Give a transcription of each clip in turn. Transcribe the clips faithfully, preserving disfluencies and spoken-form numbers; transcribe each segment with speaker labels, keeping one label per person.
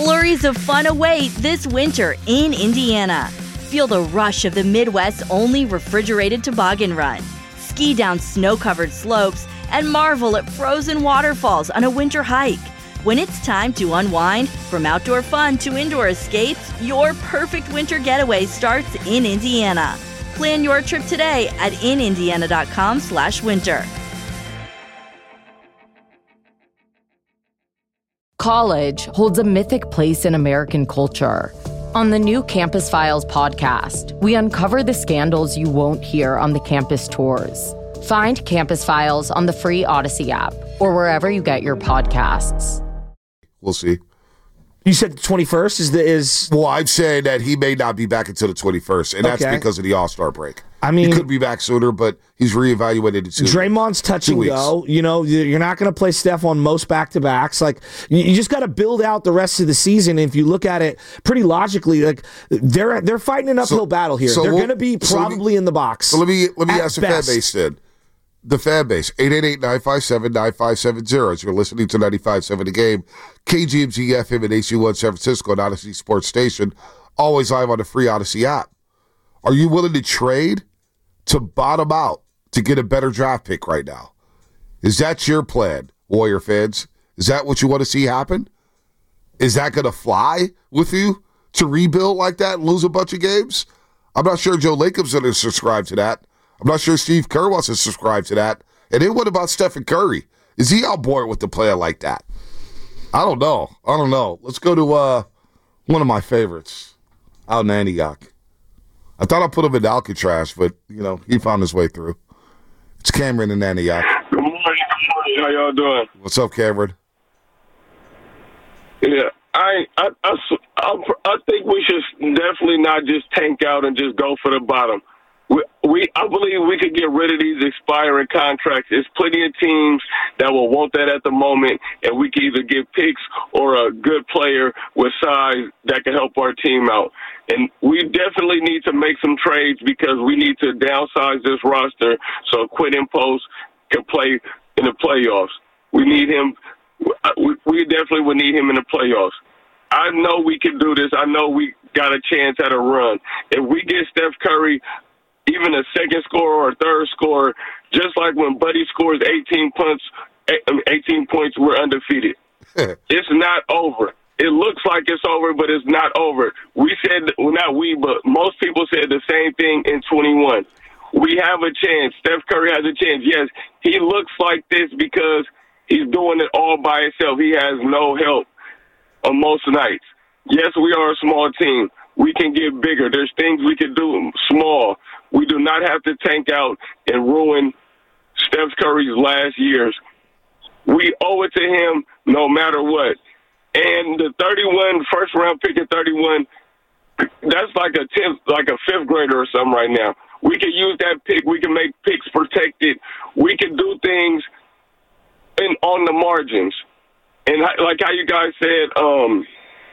Speaker 1: Flurries of fun await this winter in Indiana. Feel the rush of the Midwest's only refrigerated toboggan run. Ski down snow-covered slopes and marvel at frozen waterfalls on a winter hike. When it's time to unwind, from outdoor fun to indoor escapes, your perfect winter getaway starts in Indiana. Plan your trip today at in indiana dot com slash winter.
Speaker 2: College holds a mythic place in American culture. On the new Campus Files podcast, we uncover the scandals you won't hear on the campus tours. Find Campus Files on the free Odyssey app or wherever you get your podcasts.
Speaker 3: We'll see.
Speaker 4: You said the twenty-first is the is.
Speaker 3: Well, I'd say that he may not be back until the twenty-first, and that's
Speaker 4: Okay.
Speaker 3: because of the All-Star break.
Speaker 4: I mean,
Speaker 3: he could be back sooner, but he's reevaluated it soon.
Speaker 4: Draymond's touch and go. You know, you're not going to play Steph on most back-to-backs. Like, you, you just got to build out the rest of the season. And if you look at it pretty logically, like they're they're fighting an uphill
Speaker 3: So-
Speaker 4: battle here.
Speaker 3: so
Speaker 4: they're
Speaker 3: we'll-
Speaker 4: going to be
Speaker 3: so let me-
Speaker 4: probably in the box.
Speaker 3: So let me let me
Speaker 4: at
Speaker 3: ask the
Speaker 4: best.
Speaker 3: fan base then. The fan base, eight eight eight, nine five seven, nine five seven zero. As you're listening to ninety-five point seven The Game, K G M G F M and A C one San Francisco, an Odyssey Sports Station, always live on the free Odyssey app. Are you willing to trade to bottom out to get a better draft pick right now? Is that your plan, Warrior fans? Is that what you want to see happen? Is that going to fly with you to rebuild like that and lose a bunch of games? I'm not sure Joe Lacob's going to subscribe to that. I'm not sure Steve Kerr wants to subscribe to that. And then what about Stephen Curry? Is he on board with the plan like that? I don't know. I don't know. Let's go to uh, one of my favorites out in Antioch. I thought I put him in Alcatraz, but, you know, he found his way through. It's Cameron in Antioch.
Speaker 5: Good morning. Good morning. How y'all doing?
Speaker 3: What's up, Cameron?
Speaker 5: Yeah, I, I, I, I, I think we should definitely not just tank out and just go for the bottom. We, we, I believe we could get rid of these expiring contracts. There's plenty of teams that will want that at the moment, and we can either get picks or a good player with size that can help our team out. And we definitely need to make some trades because we need to downsize this roster so Quentin Post can play in the playoffs. We need him. We, we definitely would need him in the playoffs. I know we can do this. I know we got a chance at a run. If we get Steph Curry, even a second scorer or a third scorer, just like when Buddy scores eighteen points, eighteen points, we're undefeated. It's not over. It looks like it's over, but it's not over. We said, well, not we, but most people said the same thing in twenty-one. We have a chance. Steph Curry has a chance. Yes, he looks like this because he's doing it all by himself. He has no help on most nights. Yes, we are a small team. We can get bigger. There's things we can do small. We do not have to tank out and ruin Steph Curry's last years. We owe it to him no matter what. And the thirty-one, first round pick at thirty-one, that's like a tenth, like a fifth grader or something right now. We can use that pick. We can make picks protected. We can do things in, on the margins. And like how you guys said, um,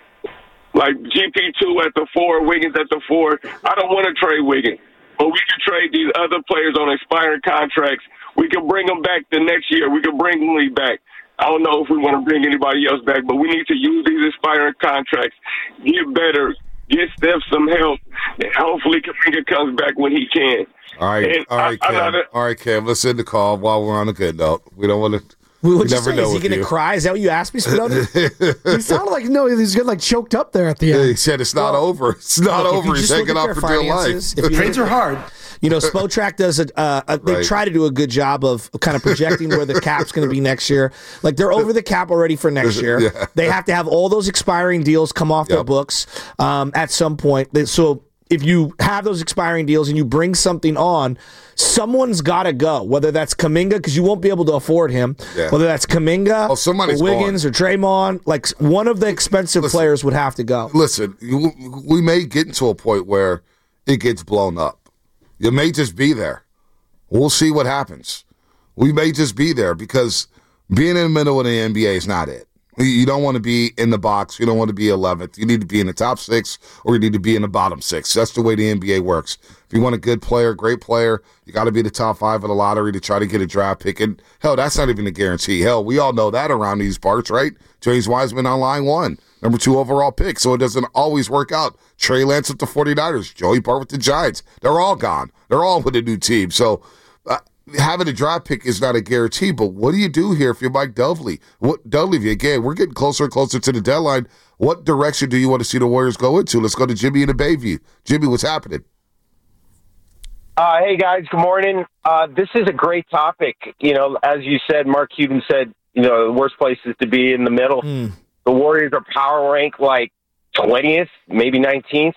Speaker 5: like G P two at the four, Wiggins at the four. I don't want to trade Wiggins, but we can trade these other players on expiring contracts. We can bring them back the next year. We can bring Lee back. I don't know if we want to bring anybody else back, but we need to use these expiring contracts, get better, get Steph some help, and hopefully Kuminga comes back when he can.
Speaker 3: All right,
Speaker 5: And
Speaker 3: all right,
Speaker 5: I- I
Speaker 3: Cam.
Speaker 5: gotta-
Speaker 3: all right, Cam. Let's end the call while we're on a good note. We don't want to.
Speaker 4: We
Speaker 3: You
Speaker 4: would
Speaker 3: never
Speaker 4: say,
Speaker 3: know
Speaker 4: is he
Speaker 3: with
Speaker 4: going to
Speaker 3: you.
Speaker 4: cry? Is that what you asked me, Spinoza?
Speaker 6: He sounded like no, he's getting like choked up there at the end.
Speaker 3: He said it's not over. It's not
Speaker 4: Look, if
Speaker 3: over.
Speaker 4: you
Speaker 3: He's
Speaker 4: just look
Speaker 3: hanging
Speaker 4: at
Speaker 3: out
Speaker 4: their
Speaker 3: for dear life.
Speaker 4: finances, if you
Speaker 6: Trades
Speaker 4: look
Speaker 6: are
Speaker 4: at-
Speaker 6: hard.
Speaker 4: You know, Spotrac does a, uh, a they
Speaker 3: Right.
Speaker 4: try to do a good job of kind of projecting where the cap's going to be next year. Like they're over the cap already for next year.
Speaker 3: Yeah.
Speaker 4: They have to have all those expiring deals come off their
Speaker 3: Yep.
Speaker 4: books um, at some point. They- So if you have those expiring deals and you bring something on, someone's got to go. Whether that's Kuminga because you won't be able to afford him.
Speaker 3: Yeah.
Speaker 4: Whether that's Kuminga
Speaker 3: Oh, somebody's
Speaker 4: or Wiggins or Draymond, like one of the expensive
Speaker 3: Listen.
Speaker 4: players would have to go.
Speaker 3: Listen, you, we may get into a point where it gets blown up. You may just be there. We'll see what happens. We may just be there because being in the middle of the N B A is not it. You don't want to be in the box. You don't want to be eleventh. You need to be in the top six or you need to be in the bottom six. That's the way the N B A works. If you want a good player, great player, you got to be the top five of the lottery to try to get a draft pick. And hell, that's not even a guarantee. Hell, we all know that around these parts, right? James Wiseman on line one. number two overall pick, so it doesn't always work out. Trey Lance with the 49ers, Joey Bart with the Giants. They're all gone. They're all with a new team. So uh, having a draft pick is not a guarantee, but what do you do here if you're Mike Dudley? What Dudley, again, we're getting closer and closer to the deadline. What direction do you want to see the Warriors go into? Let's go to Jimmy in the Bayview. Jimmy, what's happening?
Speaker 7: Uh, hey, guys, good morning. Uh, this is a great topic. You know, as you said, Mark Cuban said, you know, the worst place is to be in the middle. Mm. The Warriors are power ranked like twentieth, maybe nineteenth.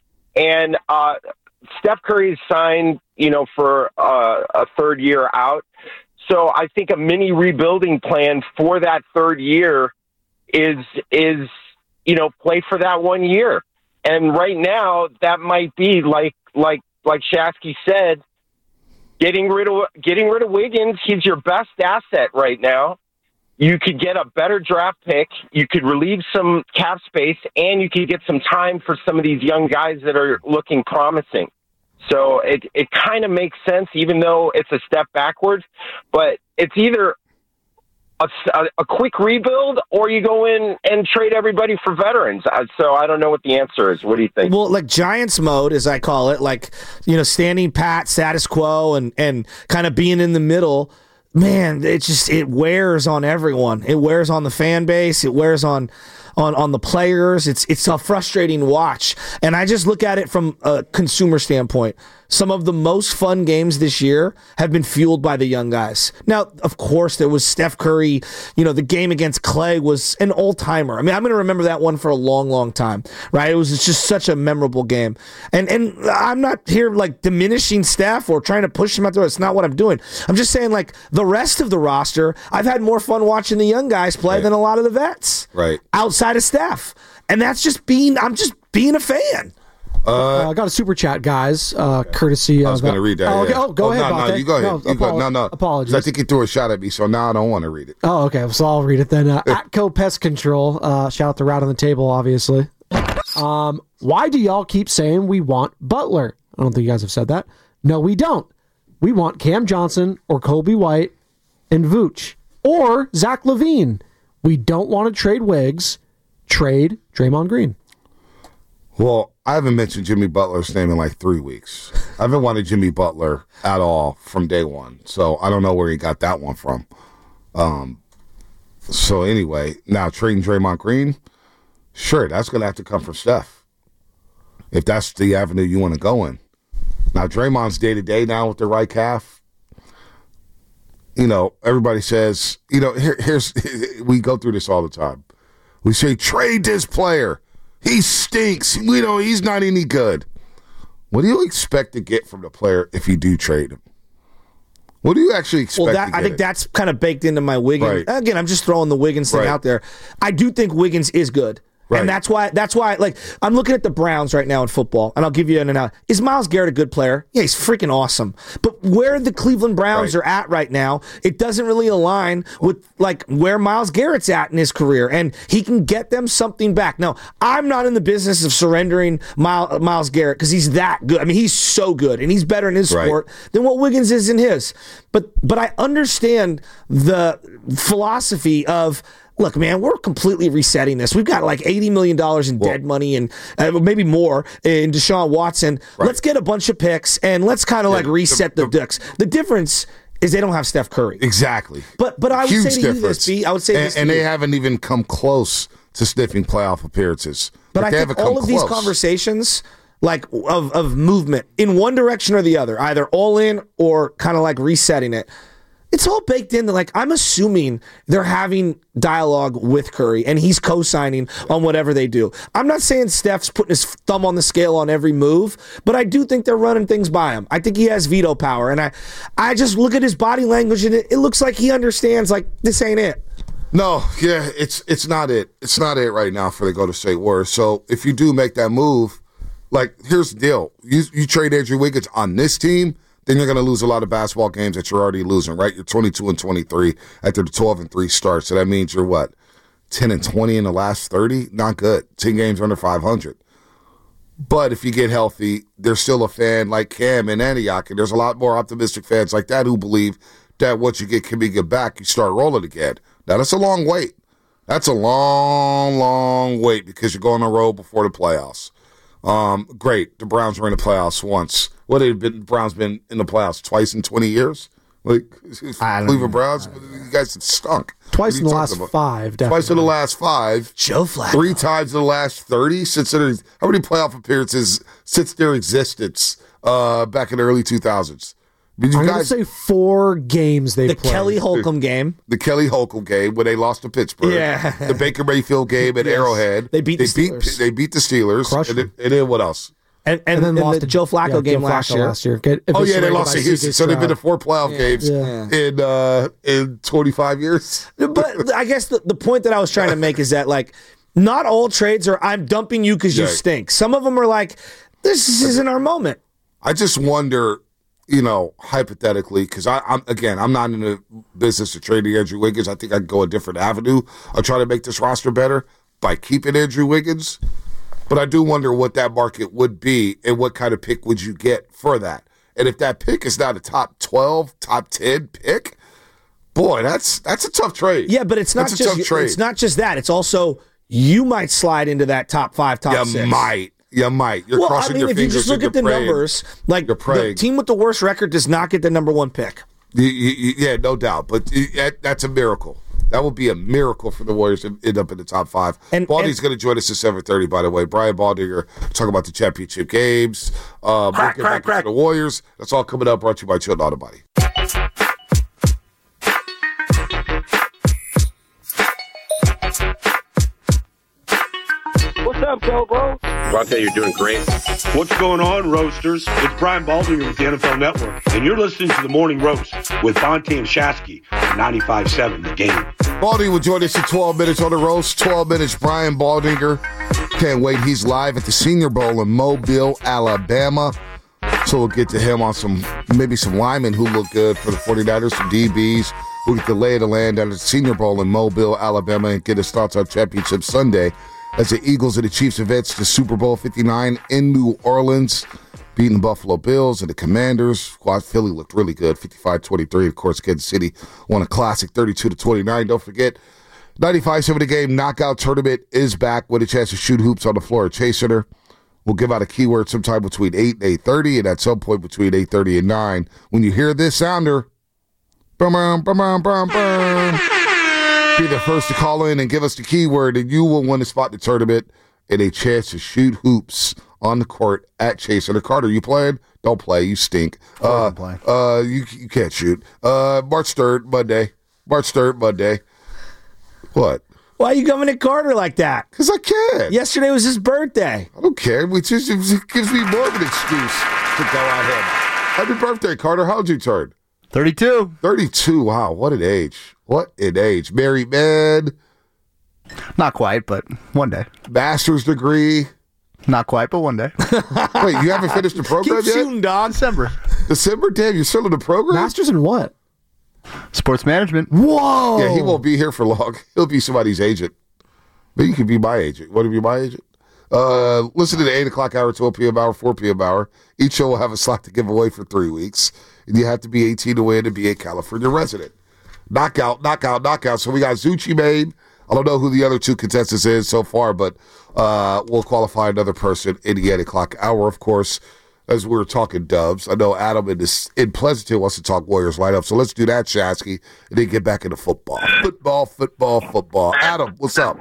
Speaker 7: And uh, Steph Curry is signed, you know, for uh, a third year out. So I think a mini rebuilding plan for that third year is, is you know, play for that one year. And right now, that might be like, like, like Shasky said, getting rid of getting rid of Wiggins. He's your best asset right now. You could get a better draft pick. You could relieve some cap space, and you could get some time for some of these young guys that are looking promising. So it it kind of makes sense, even though it's a step backwards. But it's either A, a, a quick rebuild, or you go in and trade everybody for veterans. So I don't know what the answer is. What do you think?
Speaker 4: Well, like Giants mode, as I call it, like, you know, standing pat, status quo, and, and kind of being in the middle, man, it just, it wears on everyone. It wears on the fan base. It wears on, on, on the players. It's, it's a frustrating watch. And I just look at it from a consumer standpoint. Some of the most fun games this year have been fueled by the young guys. Now, of course, there was Steph Curry. You know, the game against Clay was an old-timer. I mean, I'm going to remember that one for a long, long time, right? It was just such a memorable game. And and I'm not here, like, diminishing Steph or trying to push him out there. It's not what I'm doing. I'm just saying, like, the rest of the roster, I've had more fun watching the young guys play right. than a lot of the vets.
Speaker 3: Right.
Speaker 4: Outside of Steph. And that's just being, I'm just being a fan.
Speaker 6: Uh, I uh, got a super chat, guys. Uh, courtesy.
Speaker 3: I was going to read that.
Speaker 6: Oh, okay.
Speaker 3: yeah.
Speaker 6: oh go
Speaker 3: oh,
Speaker 6: ahead.
Speaker 3: No, no, you go ahead.
Speaker 6: No,
Speaker 3: you go. No, no.
Speaker 6: Apologies.
Speaker 3: I think he threw a shot at me, so now I don't want to read it.
Speaker 6: Oh, okay. So I'll read it then. Uh, Atco Pest Control. Uh, shout out to Route on the Table, obviously. Um, why do y'all keep saying we want Butler? I don't think you guys have said that. No, we don't. We want Cam Johnson or Kobe White and Vooch or Zach LaVine. We don't want to trade Wiggs. Trade Draymond Green.
Speaker 3: Well, I haven't mentioned Jimmy Butler's name in like three weeks. I haven't wanted Jimmy Butler at all from day one. So I don't know where he got that one from. Um, so anyway, now trading Draymond Green, sure, that's going to have to come from Steph. If that's the avenue you want to go in. Now, Draymond's day-to-day now with the right calf. You know, everybody says, you know, here, here's, we go through this all the time. We say, trade this player. He stinks. We know he's not any good. What do you expect to get from the player if you do trade him? What do you actually expect
Speaker 4: well, that,
Speaker 3: to get?
Speaker 4: I think
Speaker 3: it?
Speaker 4: that's kind of baked into my Wiggins.
Speaker 3: Right.
Speaker 4: Again, I'm just throwing the Wiggins thing
Speaker 3: right.
Speaker 4: out there. I do think Wiggins is good. Right. And that's why, that's why, like, I'm looking at the Browns right now in football, and I'll give you an analogy. Is Myles Garrett a good player? Yeah, he's freaking awesome. But where the Cleveland Browns right. are at right now, it doesn't really align with, like, where Myles Garrett's at in his career, and he can get them something back. Now, I'm not in the business of surrendering Myles, Myles Garrett because he's that good. I mean, he's so good, and he's better in his right. sport than what Wiggins is in his. But But I understand the philosophy of, look, man, we're completely resetting this. We've got like eighty million dollars in well, dead money and uh, maybe more in Deshaun Watson. Right. Let's get a bunch of picks and let's kind of yeah, like reset the, the, the Ducks. The difference is they don't have Steph Curry.
Speaker 3: Exactly.
Speaker 4: But but I would
Speaker 3: Huge
Speaker 4: say to
Speaker 3: difference.
Speaker 4: you this, B, I would say
Speaker 3: and,
Speaker 4: this
Speaker 3: And
Speaker 4: to
Speaker 3: they
Speaker 4: you.
Speaker 3: haven't even come close to sniffing playoff appearances.
Speaker 4: But
Speaker 3: like
Speaker 4: I think all of
Speaker 3: close.
Speaker 4: these conversations, like of, of movement in one direction or the other, either all in or kind of like resetting it, it's all baked into, like, I'm assuming they're having dialogue with Curry and he's co-signing on whatever they do. I'm not saying Steph's putting his thumb on the scale on every move, but I do think they're running things by him. I think he has veto power, and I, I just look at his body language and it, it looks like he understands, like, this ain't it.
Speaker 3: No, yeah, it's it's not it. It's not it right now for the Golden State Warriors. So if you do make that move, like, here's the deal. You, you trade Andrew Wiggins on this team, then you're going to lose a lot of basketball games that you're already losing, right? You're twenty-two and twenty-three after the twelve and three start. So that means you're what? ten and twenty in the last thirty? Not good. ten games under five hundred. But if you get healthy, there's still a fan like Cam and Antioch, and there's a lot more optimistic fans like that who believe that once you get Kuminga back, you start rolling again. Now, that's a long wait. That's a long, long wait because you're going on the road before the playoffs. Um, great. The Browns were in the playoffs once. What have been? Browns been in the playoffs twice in twenty years? Like Cleveland Browns, you guys have stunk.
Speaker 6: Twice in the last
Speaker 3: about?
Speaker 6: five, definitely.
Speaker 3: Twice in the last five.
Speaker 4: Joe Flacco.
Speaker 3: Three times in the last thirty. Since there, how many playoff appearances since their existence uh, back in the early two thousands? Did you
Speaker 6: I'm
Speaker 3: guys
Speaker 6: going to say four games they
Speaker 4: The
Speaker 6: played.
Speaker 4: Kelly Holcomb game.
Speaker 3: The Kelly Holcomb game when they lost to Pittsburgh.
Speaker 4: Yeah.
Speaker 3: The Baker Mayfield game at
Speaker 4: Yes.
Speaker 3: Arrowhead.
Speaker 4: They beat the
Speaker 3: beat
Speaker 4: Steelers.
Speaker 3: They beat the Steelers.
Speaker 6: Crushed
Speaker 3: and, then, and then what else?
Speaker 4: And, and,
Speaker 6: And then
Speaker 4: and
Speaker 6: lost
Speaker 4: the
Speaker 6: to
Speaker 4: Joe Flacco
Speaker 6: yeah,
Speaker 4: game
Speaker 6: Joe
Speaker 4: last
Speaker 6: Flacco
Speaker 4: year.
Speaker 6: last year. Get
Speaker 3: Oh yeah, they
Speaker 6: eviscerated
Speaker 3: lost
Speaker 6: by
Speaker 3: to Houston.
Speaker 6: C J
Speaker 3: So they've been to
Speaker 6: Stroud.
Speaker 3: four playoff games
Speaker 6: Yeah.
Speaker 3: in uh, in twenty-five years.
Speaker 4: But I guess the, the point that I was trying to make is that, like, not all trades are I'm dumping you because you
Speaker 3: Right.
Speaker 4: stink. Some of them are like, this isn't our moment.
Speaker 3: I just wonder, you know, hypothetically, because I'm again, I'm not in the business of trading Andrew Wiggins. I think I could go a different avenue. I'll try to make this roster better by keeping Andrew Wiggins. But I do wonder what that market would be and what kind of pick would you get for that. And if that pick is not a top twelve, top ten pick, boy, that's that's a tough trade.
Speaker 4: Yeah, but it's not
Speaker 3: That's a tough
Speaker 4: just
Speaker 3: trade.
Speaker 4: it's not just that. It's also you might slide into that top five, top
Speaker 3: You
Speaker 4: six.
Speaker 3: might. You might. You're
Speaker 4: Well, I
Speaker 3: crossing
Speaker 4: mean,
Speaker 3: your
Speaker 4: if you
Speaker 3: fingers
Speaker 4: just look
Speaker 3: and
Speaker 4: at the
Speaker 3: you're praying.
Speaker 4: numbers, like
Speaker 3: You're
Speaker 4: the
Speaker 3: praying.
Speaker 4: team with the worst record does not get the number one pick.
Speaker 3: You- you- you- yeah, no doubt. But you- that, that's a miracle. That would be a miracle for the Warriors to end up in the top five.
Speaker 4: And-
Speaker 3: Baldy's
Speaker 4: and-
Speaker 3: going to join us at seven thirty, by the way. Brian Baldinger talking about the championship games. Uh,
Speaker 4: Crack,
Speaker 3: breaking
Speaker 4: crack,
Speaker 3: back
Speaker 4: crack.
Speaker 3: into the Warriors. That's all coming up. Brought to you by Chilton Auto Body.
Speaker 7: What's up, Joe, bro?
Speaker 8: I'll tell you, you're doing great.
Speaker 9: What's going on, Roasters? It's Brian Baldinger with the N F L Network, and you're listening to The Morning Roast with Bonte and Shasky on ninety-five seven The Game.
Speaker 3: Baldy will join us in twelve minutes on the roast. twelve minutes, Brian Baldinger. Can't wait. He's live at the Senior Bowl in Mobile, Alabama. So we'll get to him on some, maybe some linemen who look good for the 49ers, some D Bs. We'll get the lay of the land at the Senior Bowl in Mobile, Alabama, and get his thoughts on Championship Sunday as the Eagles and the Chiefs advance to Super Bowl fifty-nine in New Orleans, beating the Buffalo Bills and the Commanders. Squad Philly looked really good, fifty-five twenty-three. Of course, Kansas City won a classic thirty-two to twenty-nine. Don't forget, ninety-five seven The Game knockout tournament is back with a chance to shoot hoops on the floor at Chase Center. We'll give out a keyword sometime between eight and eight thirty, and at some point between eight thirty and nine. When you hear this sounder, bum, bum, bum, bum, bum, bum, be the first to call in and give us the keyword, and you will win a spot in the tournament and a chance to shoot hoops on the court at Chase Center. Carter, you playing? Don't play. You stink. Uh, uh, you you can't shoot. Uh, March third, Monday. March third, Monday. What?
Speaker 4: Why are you coming at Carter like that?
Speaker 3: Because I can.
Speaker 4: Yesterday was his birthday.
Speaker 3: I don't care. It just it gives me more of an excuse to go at him. Happy birthday, Carter. How'd you turn?
Speaker 10: thirty-two.
Speaker 3: thirty-two. Wow, what an age. What an age. Married man.
Speaker 10: Not quite, but one day.
Speaker 3: Master's degree.
Speaker 10: Not quite, but one day.
Speaker 3: Wait, you haven't finished the program
Speaker 4: Keep
Speaker 3: yet?
Speaker 4: shooting, dog.
Speaker 10: December.
Speaker 3: December? Damn, you're still in the program?
Speaker 6: Masters in what?
Speaker 10: Sports management.
Speaker 6: Whoa.
Speaker 3: Yeah, he won't be here for long. He'll be somebody's agent. But you can be my agent. Want to be my agent? Uh, listen to the eight o'clock hour, twelve p.m. hour, four p.m. hour. Each show will have a slot to give away for three weeks. And you have to be eighteen to win and be a California resident. Knockout, knockout, knockout. So we got Zucci Mane. I don't know who the other two contestants is so far, but uh, we'll qualify another person in the eight o'clock hour, of course. As we were talking Dubs, I know Adam in, this, in Pleasanton wants to talk Warriors lineup, so let's do that, Shasky, and then get back into football. Football, football, football. Adam, what's up?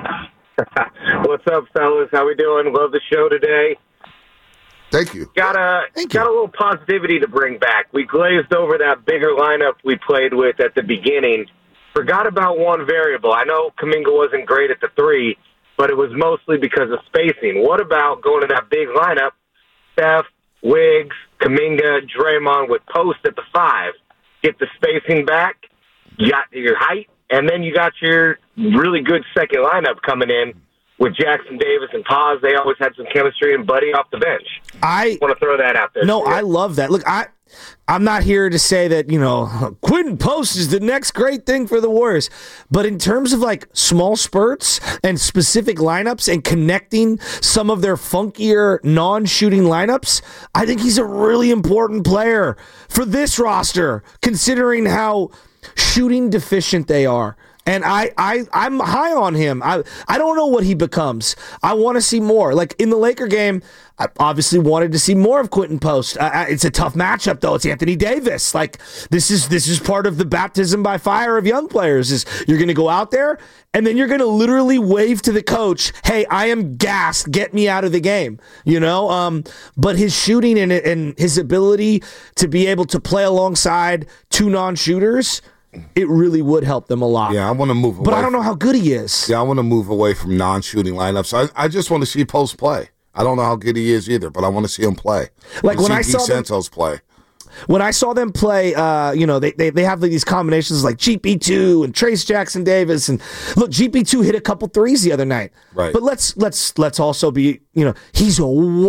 Speaker 7: What's up, fellas? How we doing? Love the show today.
Speaker 3: Thank you.
Speaker 7: Got a
Speaker 3: Thank you.
Speaker 7: got a little positivity to bring back. We glazed over that bigger lineup we played with at the beginning. Forgot about one variable. I know Kuminga wasn't great at the three, but it was mostly because of spacing. What about going to that big lineup? Steph, Wiggs, Kuminga, Draymond with post at the five. Get the spacing back. You got your height, and then you got your really good second lineup coming in with Jackson Davis and Paz. They always had some chemistry, and Buddy off the bench.
Speaker 4: I
Speaker 7: want to throw that out there.
Speaker 4: No, I love that. Look, I, I'm not here to say that, you know, Quentin Post is the next great thing for the Warriors. But in terms of like small spurts and specific lineups and connecting some of their funkier non-shooting lineups, I think he's a really important player for this roster, considering how shooting deficient they are. And I, I, I'm high on him. I, I don't know what he becomes. I want to see more. Like in the Laker game, I obviously wanted to see more of Quentin Post. Uh, it's a tough matchup, though. It's Anthony Davis. Like this is this is part of the baptism by fire of young players. Is you're going to go out there and then you're going to literally wave to the coach, "Hey, I am gassed. Get me out of the game." You know. Um, but his shooting and and his ability to be able to play alongside two non-shooters, it really would help them a lot.
Speaker 3: Yeah, I want to move away.
Speaker 4: But I don't know how good he is.
Speaker 3: Yeah, I want to move away from non-shooting lineups. I, I just want to see Post play. I don't know how good he is either, but I want to see him play.
Speaker 4: Like when I
Speaker 3: see
Speaker 4: saw
Speaker 3: Pete
Speaker 4: them,
Speaker 3: Santos play.
Speaker 4: When I saw them play, uh, you know, they, they they have these combinations like G P two and Trace Jackson Davis, and look, G P two hit a couple threes the other night.
Speaker 3: Right.
Speaker 4: But let's let's let's also be, you know, he's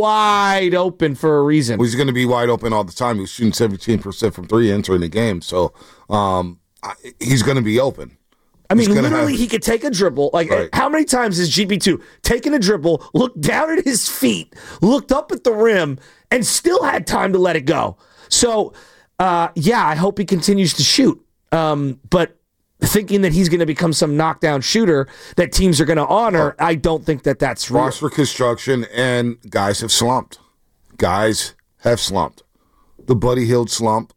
Speaker 4: wide open for a reason.
Speaker 3: Well, he's going to be wide open all the time. He was shooting seventeen percent from three entering the game, so um, I, he's going to be open.
Speaker 4: I mean,
Speaker 3: He's gonna
Speaker 4: literally,
Speaker 3: have-
Speaker 4: he could take a dribble. Like,
Speaker 3: Right.
Speaker 4: how many times has G P two taken a dribble, looked down at his feet, looked up at the rim, and still had time to let it go? So, uh, yeah, I hope he continues to shoot. Um, but thinking that he's going to become some knockdown shooter that teams are going to honor, I don't think that that's real.
Speaker 3: Roster construction, and guys have slumped. Guys have slumped. The Buddy Hield slump.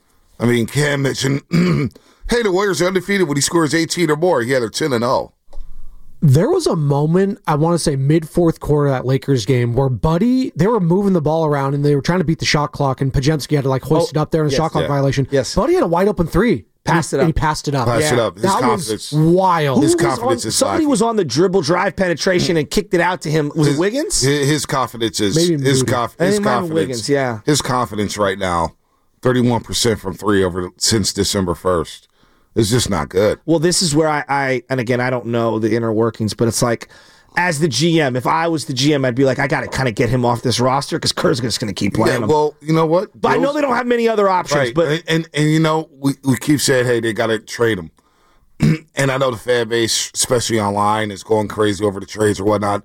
Speaker 3: I mean, Cam mentioned, hey, the Warriors are undefeated when he scores eighteen or more. Yeah, they're ten and oh.
Speaker 6: There was a moment, I want to say mid-fourth quarter of that Lakers game, where Buddy, they were moving the ball around and they were trying to beat the shot clock, and Pajemski had to like hoist
Speaker 4: Oh,
Speaker 6: it up there in a
Speaker 4: yes,
Speaker 6: shot clock
Speaker 3: yeah.
Speaker 6: violation.
Speaker 4: Yes.
Speaker 6: Buddy had a wide open three.
Speaker 4: Passed
Speaker 6: and
Speaker 4: it
Speaker 6: he,
Speaker 4: up.
Speaker 6: And he passed it up.
Speaker 3: Pass
Speaker 4: Yeah.
Speaker 3: it up. His
Speaker 6: That
Speaker 3: confidence.
Speaker 6: was wild.
Speaker 3: His
Speaker 4: Who was
Speaker 3: confidence
Speaker 4: on-
Speaker 3: is
Speaker 4: somebody
Speaker 3: lacking.
Speaker 4: was on the dribble drive penetration and kicked it out to him. Was
Speaker 3: his,
Speaker 4: it Wiggins?
Speaker 3: His, his confidence is
Speaker 6: Maybe
Speaker 3: his,
Speaker 6: Moody.
Speaker 3: conf,
Speaker 4: I
Speaker 3: his
Speaker 4: think it might have been
Speaker 3: confidence.
Speaker 4: Wiggins, yeah.
Speaker 3: His confidence right now, thirty-one percent from three over since December first. It's just not good.
Speaker 4: Well, this is where I, I, and again, I don't know the inner workings, but it's like, as the G M, if I was the G M, I'd be like, I got to kind of get him off this roster because Kerr's just going to keep playing
Speaker 3: Yeah,
Speaker 4: him.
Speaker 3: well, you know what?
Speaker 4: But I know
Speaker 3: Those-
Speaker 4: they don't have many other options.
Speaker 3: Right,
Speaker 4: But
Speaker 3: and, and and you know we, we keep saying, hey, they got to trade him, and I know the fan base, especially online, is going crazy over the trades or whatnot.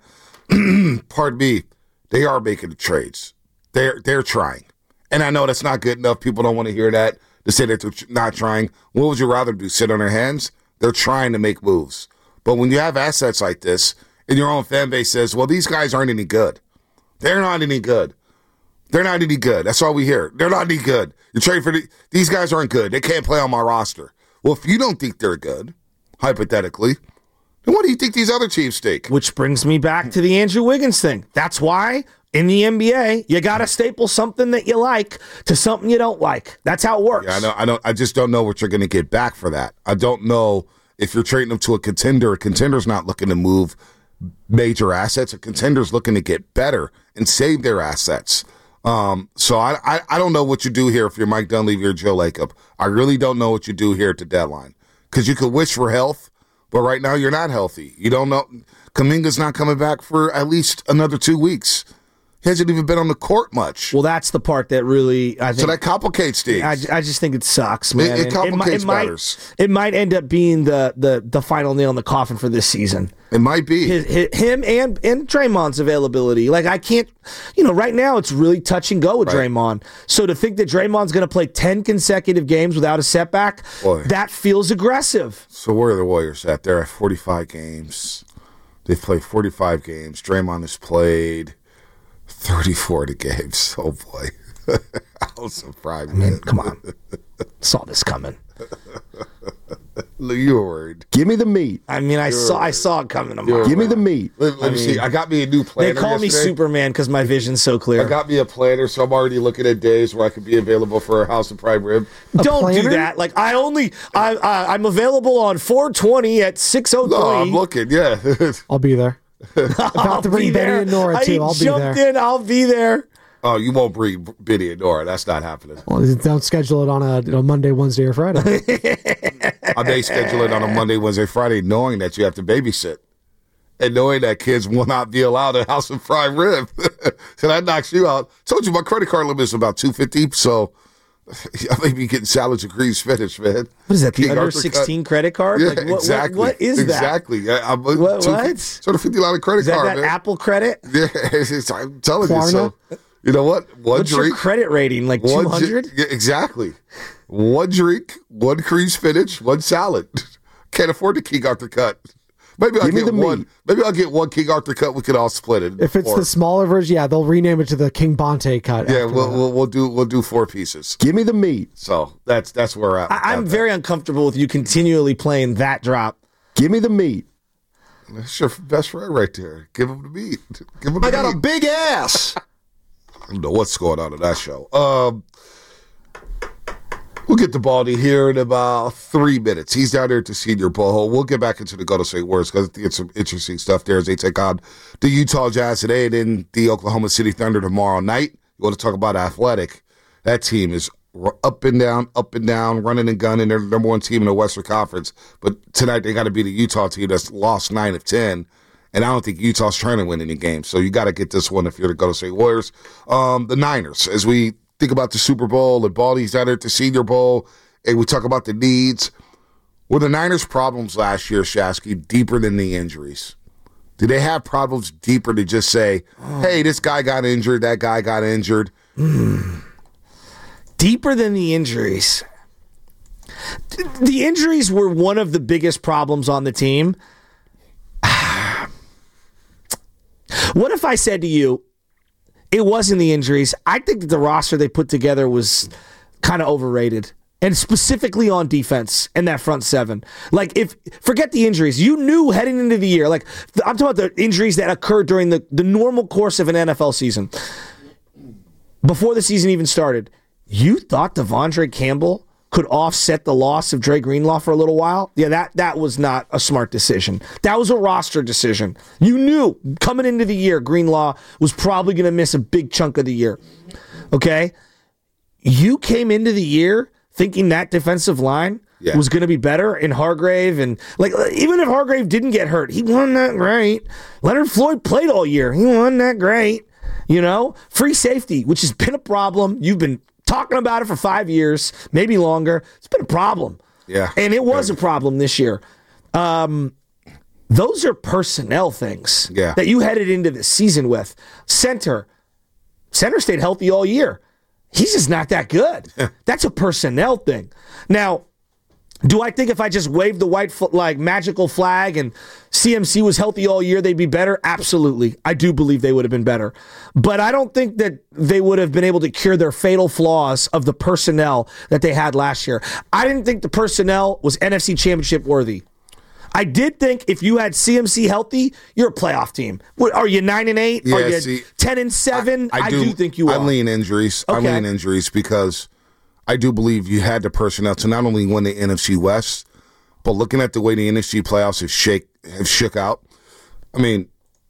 Speaker 3: Pardon me, they are making the trades. They're they're trying, and I know that's not good enough. People don't want to hear that. To say that they're tr- not trying. What would you rather do? Sit on their hands? They're trying to make moves. But when you have assets like this, and your own fan base says, well, these guys aren't any good. They're not any good. They're not any good. That's all we hear. They're not any good. You're trading for the, these guys aren't good. They can't play on my roster. Well, if you don't think they're good, hypothetically, then what do you think these other teams think?
Speaker 4: which brings me back to the Andrew Wiggins thing. That's why in the N B A, you got to staple something that you like to something you don't like. That's how it works.
Speaker 3: Yeah, I know. I don't. I just don't know what you're going to get back for that. I don't know if you're trading them to a contender. A contender's not looking to move major assets. A contender's looking to get better and save their assets. Um, so I, I, I don't know what you do here if you're Mike Dunleavy or Joe Lacob. I really don't know what you do here at the deadline because you could wish for health, but right now you're not healthy. You don't know. Kuminga's not coming back for at least another two weeks. He hasn't even been on the court much.
Speaker 4: Well, that's the part that really, I think.
Speaker 3: So that complicates things.
Speaker 4: I, I just think it sucks, man.
Speaker 3: It- it
Speaker 4: And
Speaker 3: complicates
Speaker 4: might, it,
Speaker 3: matters.
Speaker 4: might, it might end up being the, the, the final nail in the coffin for this season.
Speaker 3: It might be.
Speaker 4: His, his, him and and Draymond's availability. Like I can't, you know, right now it's really touch and go with
Speaker 3: Right.
Speaker 4: Draymond. So to think that Draymond's going to play ten consecutive games without a setback,
Speaker 3: Boy.
Speaker 4: that feels aggressive.
Speaker 3: So where are the Warriors at? They're at forty-five games. They've played forty-five games. Draymond has played thirty-four of the games. Oh, boy. I was surprised,
Speaker 4: I mean,
Speaker 3: man.
Speaker 4: come on, saw this coming.
Speaker 3: You were worried.
Speaker 8: Give me the meat.
Speaker 4: I mean, I saw I saw it coming. Tomorrow.
Speaker 8: Give me the meat.
Speaker 3: Let, let me see. I got me a new planner
Speaker 4: They call me
Speaker 3: yesterday.
Speaker 4: Superman because my vision's so clear.
Speaker 3: I got me a planner, so I'm already looking at days where I could be available for a House of Prime Rib.
Speaker 4: Don't do
Speaker 6: planner?
Speaker 4: that. Like I only, I, I I'm available on four twenty at six oh
Speaker 3: No, I'm
Speaker 4: three.
Speaker 3: looking, yeah.
Speaker 6: I'll be there. If I have to bring Benny and Nora
Speaker 4: I
Speaker 6: too, I'll be
Speaker 4: jumped
Speaker 6: there.
Speaker 4: in. I'll be there.
Speaker 3: Oh, you won't bring Biddy and Nora. That's not happening.
Speaker 6: Well, don't schedule it on a you know, Monday, Wednesday, or Friday.
Speaker 3: I may schedule it on a Monday, Wednesday, Friday, knowing that you have to babysit. And knowing that kids will not be allowed a House of Prime Rib. So that knocks you out. Told you my credit card limit is about two hundred fifty dollars, so I may be getting salads and greens finished, man.
Speaker 4: What is that? The
Speaker 3: King
Speaker 4: under
Speaker 3: Arthur cut.
Speaker 4: sixteen credit card?
Speaker 3: Yeah,
Speaker 4: Like, what, what-
Speaker 3: exactly.
Speaker 4: what is that?
Speaker 3: Exactly. Yeah, I'm,
Speaker 4: What-
Speaker 3: two-
Speaker 4: what?
Speaker 3: Sort of fifty dollars credit
Speaker 4: Is that
Speaker 3: card,
Speaker 4: that
Speaker 3: man.
Speaker 4: Apple credit?
Speaker 3: Yeah, it's, it's, I'm telling you.
Speaker 6: Klarna?
Speaker 3: So, you know what? One
Speaker 4: What's
Speaker 3: drink.
Speaker 4: your credit rating? Like
Speaker 3: one
Speaker 4: two hundred?
Speaker 3: dri- yeah, exactly. One drink, one cream spinach, one salad. Can't afford the King Arthur cut. Maybe I'll
Speaker 8: Give me
Speaker 3: get
Speaker 8: the
Speaker 3: one.
Speaker 8: meat.
Speaker 3: Maybe I'll get one King Arthur cut. We could all split it.
Speaker 6: If it's
Speaker 3: Four.
Speaker 6: the smaller version, yeah, they'll rename it to the King Bonte cut.
Speaker 3: yeah,
Speaker 6: after
Speaker 3: we'll,
Speaker 6: that.
Speaker 3: we'll we'll do we'll do four pieces.
Speaker 8: Give me the meat.
Speaker 3: So that's that's where we're at.
Speaker 4: I, I'm very uncomfortable with you continually playing that drop.
Speaker 8: Give me the meat.
Speaker 3: That's your best friend right there. Give him the meat. Give him the
Speaker 8: I got
Speaker 3: meat.
Speaker 8: a big ass.
Speaker 3: I don't know what's going on in that show. Um, we'll get to Baldy here in about three minutes. He's down there at the Senior Bowl. We'll get back into the Golden State Warriors because I think it's some interesting stuff there as they take on the Utah Jazz today and then the Oklahoma City Thunder tomorrow night. You want to talk about athletic. That team is up and down, up and down, running and gunning. They're the number one team in the Western Conference. But tonight they got to be the Utah team that's lost nine of ten. And I don't think Utah's trying to win any games. So you got to get this one if you're the Golden State Warriors. Um, the Niners, as we think about the Super Bowl and Baldy's down there at the Senior Bowl, and we talk about the needs. Were the Niners' problems last year, Shasky, deeper than the injuries? Did they have problems deeper to just say, hey, this guy got injured, that guy got injured?
Speaker 4: Mm. Deeper than the injuries. The injuries were one of the biggest problems on the team. What if I said to you, it wasn't the injuries? I think that the roster they put together was kind of overrated, and specifically on defense and that front seven. Like, if forget the injuries, you knew heading into the year. Like, I'm talking about the injuries that occurred during the, the normal course of an N F L season. Before the season even started, you thought Devondre Campbell could offset the loss of Dre Greenlaw for a little while? Yeah, that that was not a smart decision. That was a roster decision. You knew coming into the year, Greenlaw was probably going to miss a big chunk of the year. Okay? You came into the year thinking that defensive line yeah. was going to be better in Hargrave. And like, even if Hargrave didn't get hurt, he won that great. Leonard Floyd played all year. He won that great. You know? Free safety, which has been a problem. You've been talking about it for five years, maybe longer. It's been a problem.
Speaker 3: Yeah.
Speaker 4: And it was a problem this year. Um, those are personnel things
Speaker 3: yeah.
Speaker 4: that you headed into the season with. Center. Center stayed healthy all year. He's just not that good. That's a personnel thing. Now, do I think if I just waved the white like magical flag and C M C was healthy all year, they'd be better? Absolutely. I do believe they would have been better. But I don't think that they would have been able to cure their fatal flaws of the personnel that they had last year. I didn't think the personnel was N F C Championship worthy. I did think if you had C M C healthy, you're a playoff team. What, are you nine and eight?
Speaker 3: Yeah,
Speaker 4: are you
Speaker 3: see,
Speaker 4: ten and seven? I, I, do, I do think you are.
Speaker 3: I lean injuries.
Speaker 4: Okay.
Speaker 3: I lean injuries because I do believe you had the personnel to not only win the N F C West, but looking at the way the N F C playoffs have shake have shook out. I mean,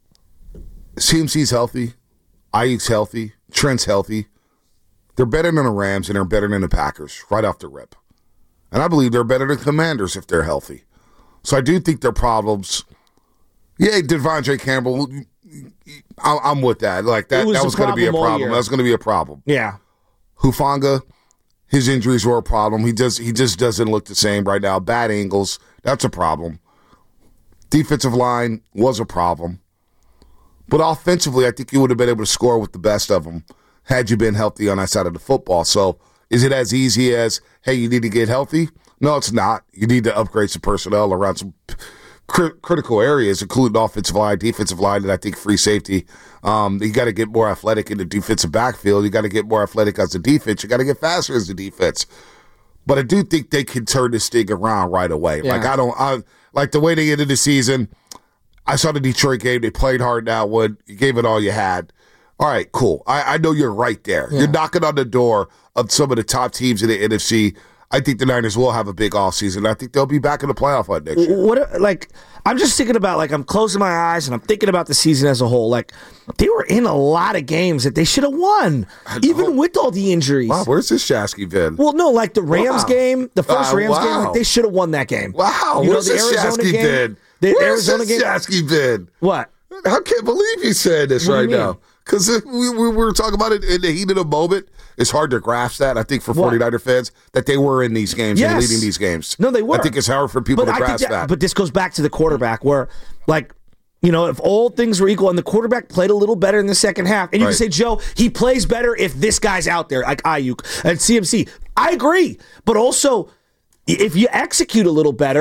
Speaker 3: C M C's healthy, Ayuk's healthy, Trent's healthy. They're better than the Rams and they're better than the Packers right off the rip. And I believe they're better than Commanders if they're healthy. So I do think their problems. Yeah, Devondre Campbell. I'm with that. Like that.
Speaker 4: Was
Speaker 3: that was going to be a problem. That was going to be a problem.
Speaker 4: Yeah.
Speaker 3: Hufanga, his injuries were a problem. He does. He just doesn't look the same right now. Bad angles. That's a problem. Defensive line was a problem. But offensively, I think you would have been able to score with the best of them had you been healthy on that side of the football. So is it as easy as, hey, you need to get healthy? No, it's not. You need to upgrade some personnel around some cr- critical areas, including offensive line, defensive line, and I think free safety. Um, you got to get more athletic in the defensive backfield. You got to get more athletic as a defense. You got to get faster as a defense. But I do think they can turn this thing around right away. Yeah. Like I don't, I, like the way they ended the season. I saw the Detroit game. They played hard that one. You gave it all you had. All right, cool. I, I know you're right there. Yeah. You're knocking on the door of some of the top teams in the N F C. I think the Niners will have a big offseason. I think they'll be back in the playoff hunt next year.
Speaker 4: What, like, I'm just thinking about, like, I'm closing my eyes and I'm thinking about the season as a whole. Like, they were in a lot of games that they should have won, even with all the injuries.
Speaker 3: Wow, where's this Shasky been?
Speaker 4: Well, no, like the Rams
Speaker 3: wow.
Speaker 4: game, the first uh, Rams
Speaker 3: wow.
Speaker 4: game, like, they should have won that game.
Speaker 3: Wow,
Speaker 4: you
Speaker 3: where's
Speaker 4: know, the
Speaker 3: this
Speaker 4: Arizona
Speaker 3: Shasky
Speaker 4: game,
Speaker 3: been?
Speaker 4: The
Speaker 3: Where's
Speaker 4: Arizona
Speaker 3: this
Speaker 4: game?
Speaker 3: Shasky been?
Speaker 4: What?
Speaker 3: I can't believe you said this
Speaker 4: what
Speaker 3: right now. Because we, we were talking about it in the heat of the moment. It's hard to grasp that, I think, for
Speaker 4: what?
Speaker 3: 49er fans, that they were in these games
Speaker 4: yes.
Speaker 3: and leading these games.
Speaker 4: No, they were.
Speaker 3: I think it's hard for people
Speaker 4: but
Speaker 3: to
Speaker 4: I
Speaker 3: grasp
Speaker 4: that,
Speaker 3: that.
Speaker 4: But this goes back to the quarterback where, like, you know, if all things were equal and the quarterback played a little better in the second half, and you
Speaker 3: right.
Speaker 4: can say, Joe, he plays better if this guy's out there, like Ayuk and C M C. I agree. But also, if you execute a little better,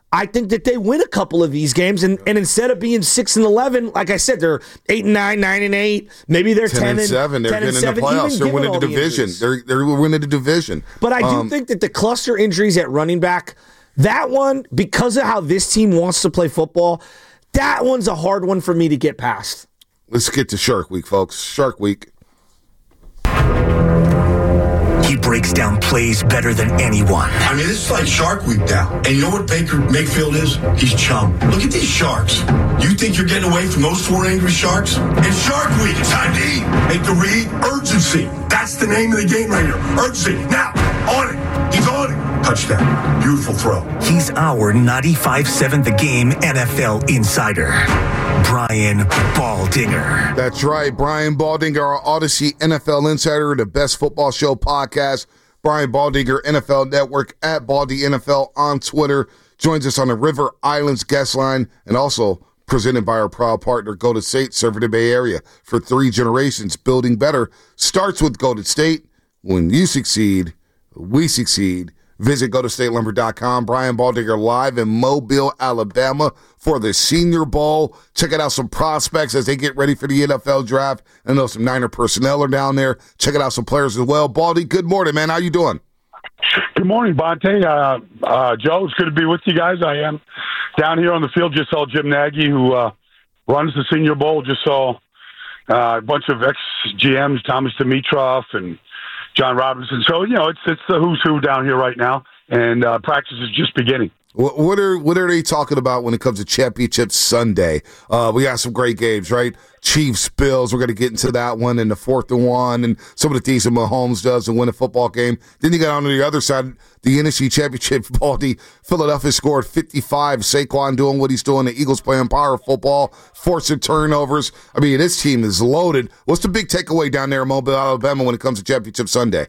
Speaker 4: I think that they win a couple of these games, and, and instead of being six and eleven, like I said, they're eight and nine, nine and eight. Maybe they're ten,
Speaker 3: ten and seven. They're getting in the playoffs. They're winning the division. They're they're winning the division.
Speaker 4: But I do
Speaker 3: um,
Speaker 4: think that the cluster injuries at running back, that one, because of how this team wants to play football, that one's a hard one for me to get past.
Speaker 3: Let's get to Shark Week, folks. Shark Week.
Speaker 11: He breaks down plays better than anyone.
Speaker 12: I mean, this is like Shark Week now. And you know what Baker Mayfield is? He's chum. Look at these sharks. You think you're getting away from those four angry sharks? It's Shark Week. It's time to eat. Make the read. Urgency. That's the name of the game right here. Urgency. Now, on it. He's on it. Touchdown. Beautiful throw.
Speaker 11: He's our ninety-five seven The Game N F L insider, Brian Baldinger.
Speaker 3: That's right. Brian Baldinger, our Odyssey N F L insider, the Best Football Show podcast. Brian Baldinger, N F L Network, at Baldy N F L on Twitter. Joins us on the River Islands guest line, and also presented by our proud partner, Golden State, serving the Bay Area for three generations. Building better starts with Golden State. When you succeed, we succeed. Visit go to state lumber dot com. Brian Baldinger live in Mobile, Alabama for the Senior Bowl. Check out some prospects as they get ready for the N F L draft. I know some Niner personnel are down there. Check out some players as well. Baldy, good morning, man. How you doing?
Speaker 13: Good morning, Bonte. Uh, uh, Joe, it's good to be with you guys. I am down here on the field. Just saw Jim Nagy, who uh, runs the Senior Bowl. Just saw uh, a bunch of ex-G Ms, Thomas Dimitroff and John Robinson. So, you know, it's it's the who's who down here right now, and uh, practice is just beginning.
Speaker 3: What, what are what are they talking about when it comes to Championship Sunday? Uh, we got some great games, right? Chiefs, Bills, we're going to get into that one, and the fourth and one, and some of the things that Mahomes does and win a football game. Then you got on the other side, the N F C Championship, Baldy. Philadelphia scored fifty-five. Saquon doing what he's doing. The Eagles playing power football, forcing turnovers. I mean, this team is loaded. What's the big takeaway down there in Mobile, Alabama when it comes to Championship Sunday?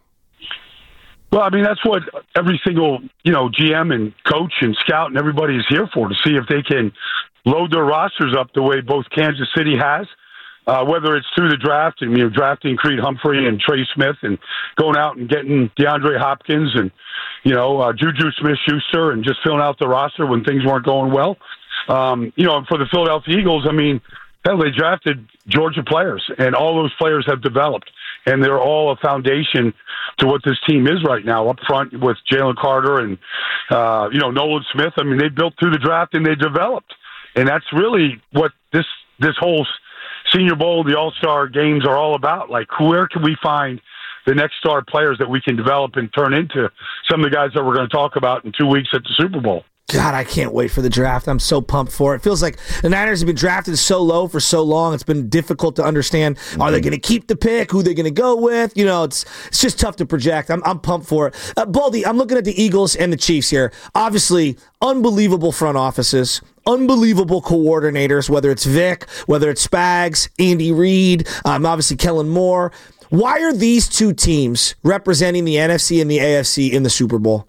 Speaker 13: Well, I mean, that's what every single, you know, G M and coach and scout and everybody is here for, to see if they can load their rosters up the way both Kansas City has, uh, whether it's through the draft and, you know, drafting Creed Humphrey and Trey Smith and going out and getting DeAndre Hopkins and, you know, uh, Juju Smith-Schuster and just filling out the roster when things weren't going well. Um, you know, and for the Philadelphia Eagles, I mean, hell, they drafted Georgia players, and all those players have developed. And they're all a foundation to what this team is right now up front with Jalen Carter and, uh, you know, Nolan Smith. I mean, they built through the draft and they developed. And that's really what this this whole Senior Bowl, the All-Star games are all about. Like, where can we find the next star players that we can develop and turn into some of the guys that we're going to talk about in two weeks at the Super Bowl?
Speaker 4: God, I can't wait for the draft. I'm so pumped for it. It feels like the Niners have been drafted so low for so long. It's been difficult to understand. Are they going to keep the pick? Who they're going to go with? You know, it's it's just tough to project. I'm I'm pumped for it. Uh, Baldy, I'm looking at the Eagles and the Chiefs here. Obviously, unbelievable front offices, unbelievable coordinators, whether it's Vic, whether it's Spags, Andy Reid, um, obviously Kellen Moore. Why are these two teams representing the N F C and the A F C in the Super Bowl?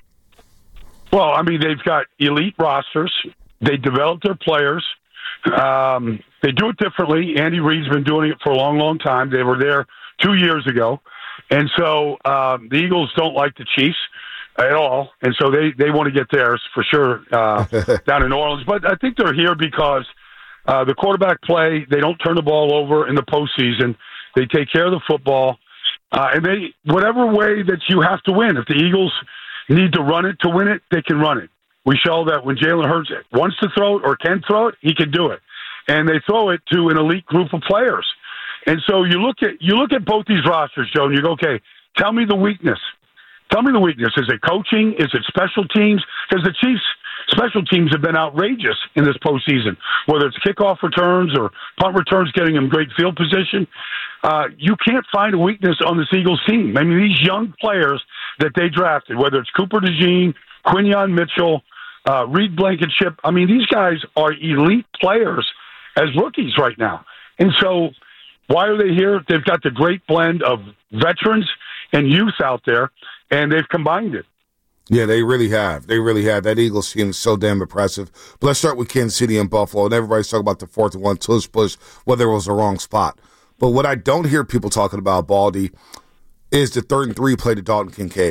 Speaker 13: Well, I mean, they've got elite rosters. They develop their players. Um, they do it differently. Andy Reid's been doing it for a long, long time. They were there two years ago. And so um, the Eagles don't like the Chiefs at all. And so they, they want to get theirs for sure uh, down in New Orleans. But I think they're here because uh, the quarterback play, they don't turn the ball over in the postseason. They take care of the football. Uh, and they, whatever way that you have to win, if the Eagles need to run it to win it, they can run it. We show that when Jalen Hurts wants to throw it or can throw it, he can do it. And they throw it to an elite group of players. And so you look at you look at both these rosters, Joe, and you go, okay, tell me the weakness. Tell me the weakness. Is it coaching? Is it special teams? Because the Chiefs' special teams have been outrageous in this postseason, whether it's kickoff returns or punt returns, getting them great field position. Uh, you can't find a weakness on this Eagles team. I mean, these young players that they drafted, whether it's Cooper DeJean, Quinyon Mitchell, uh, Reed Blankenship, I mean, these guys are elite players as rookies right now. And so why are they here? They've got the great blend of veterans and youth out there, and they've combined it.
Speaker 3: Yeah, they really have. They really have. That Eagles team is so damn impressive. But let's start with Kansas City and Buffalo. And everybody's talking about the fourth and one tush push, whether it was the wrong spot. But what I don't hear people talking about, Baldy, is the third and three play to Dalton Kincaid.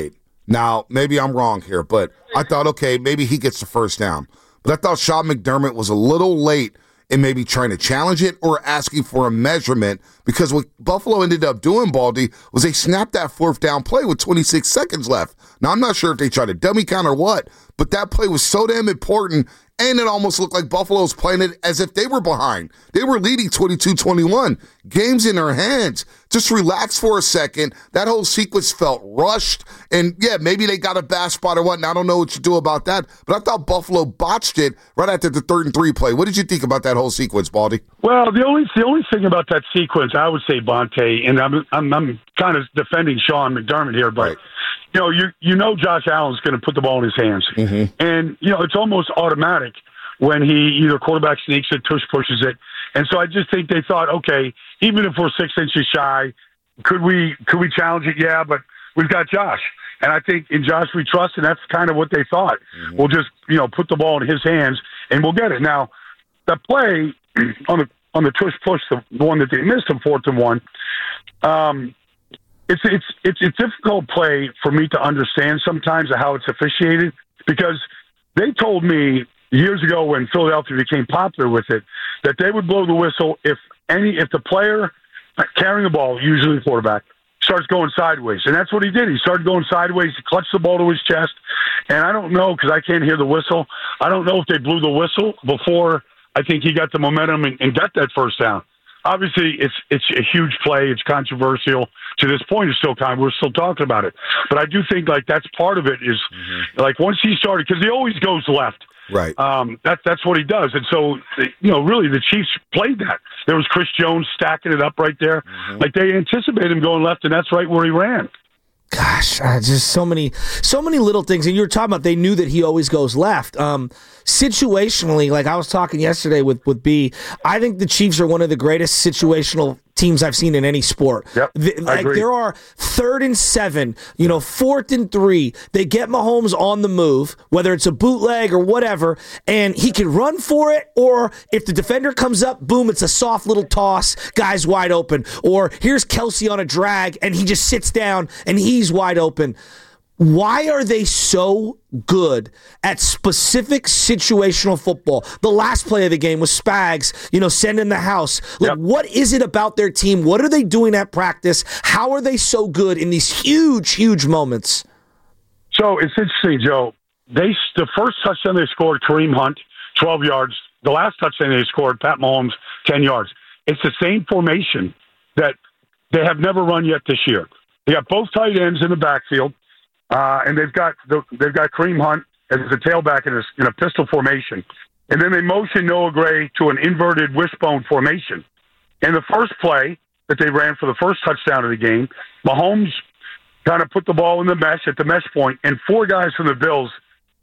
Speaker 3: Now, maybe I'm wrong here, but I thought, okay, maybe he gets the first down. But I thought Sean McDermott was a little late in maybe trying to challenge it or asking for a measurement, because what Buffalo ended up doing, Baldy, was they snapped that fourth down play with twenty-six seconds left. Now, I'm not sure if they tried to dummy count or what, but that play was so damn important, and it almost looked like Buffalo was playing it as if they were behind. They were leading twenty-two twenty-one. Game's in their hands. Just relax for a second. That whole sequence felt rushed. And, yeah, maybe they got a bad spot or what, and I don't know what you do about that. But I thought Buffalo botched it right after the third and three play. What did you think about that whole sequence, Baldy?
Speaker 13: Well, the only the only thing about that sequence, I would say, Bonte, and I'm I'm, I'm kind of defending Sean McDermott here, but, right. you know, you you know Josh Allen's going to put the ball in his hands. Mm-hmm. And, you know, it's almost automatic when he either quarterback sneaks it, tush pushes it. And so I just think they thought, okay, even if we're six inches shy, could we could we challenge it? Yeah, but we've got Josh. And I think in Josh we trust, and that's kind of what they thought. Mm-hmm. We'll just, you know, put the ball in his hands, and we'll get it. Now, the play on the on the tush push, the one that they missed on fourth and one, um, it's it's it's a difficult play for me to understand sometimes of how it's officiated, because they told me years ago when Philadelphia became popular with it that they would blow the whistle if any if the player carrying the ball, usually the quarterback, starts going sideways. And that's what he did. He started going sideways. He clutched the ball to his chest. And I don't know, because I can't hear the whistle, I don't know if they blew the whistle before I think he got the momentum and, and got that first down. Obviously, it's it's a huge play. It's controversial. To this point, it's still kind of, we're still talking about it. But I do think, like, that's part of it is, mm-hmm. like, once he started, because he always goes left.
Speaker 3: Right.
Speaker 13: Um, that, that's what he does. And so, you know, really the Chiefs played that. There was Chris Jones stacking it up right there. Mm-hmm. Like, they anticipated him going left, and that's right where he ran.
Speaker 4: Gosh, uh, just so many, so many little things. And you were talking about they knew that he always goes left. Um, situationally, like I was talking yesterday with, with B, I think the Chiefs are one of the greatest situational teams I've seen in any sport.
Speaker 13: Yep,
Speaker 4: the,
Speaker 13: I
Speaker 4: like
Speaker 13: agree.
Speaker 4: There are third and seven, you know, fourth and three. They get Mahomes on the move, whether it's a bootleg or whatever, and he can run for it, or if the defender comes up, boom, it's a soft little toss, guy's wide open. Or here's Kelsey on a drag, and he just sits down, and he's wide open. Why are they so good at specific situational football? The last play of the game was Spags, you know, sending the house. Like, yep. What is it about their team? What are they doing at practice? How are they so good in these huge, huge moments?
Speaker 13: So it's interesting, Joe. They the first touchdown they scored, Kareem Hunt, twelve yards. The last touchdown they scored, Pat Mahomes, ten yards. It's the same formation that they have never run yet this year. They got both tight ends in the backfield. Uh, and they've got the, they've got Kareem Hunt as a tailback in a, in a pistol formation. And then they motion Noah Gray to an inverted wishbone formation. And the first play that they ran for the first touchdown of the game, Mahomes kind of put the ball in the mesh at the mesh point, and four guys from the Bills,